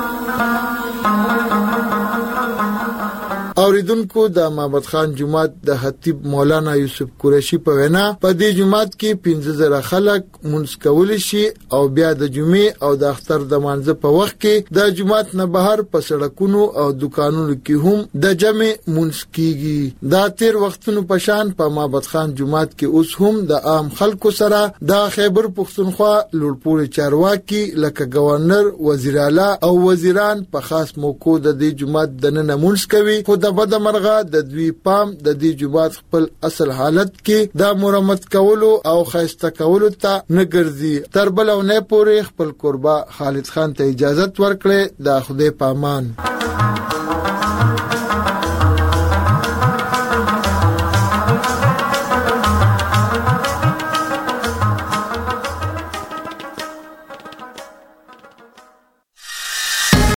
Speaker 24: اوریدونکو د معبد خان جمعات د خطیب مولانا یوسف قریشی په وینا په دې جمعات کې 15000 خلک منځ کول شي او بیا د جمعې او د اختر د مانځه په وخت کې د جمعات نه بهر په سړکونو او دکانونو کې هم د جمع منځ کیږي. دا تیر وختونو په شان په معبد خان جمعات کې اوس هم د عام خلکو سره د خیبر پښتونخوا لوړپوړي چارواکي لکه گورنر، وزیر اعلی او وزیران په خاص موقع د دې جمعات د نن منځ کوي. خو د بد مرغه د دوی پام د دې جمعات خپل اصل حالت کې د مرمت کولو او خاصه کولو ته نه ګرځي. تر بل او نه پورې خپل قربا خالد خان ته اجازه ورکړه. د خدای پامان.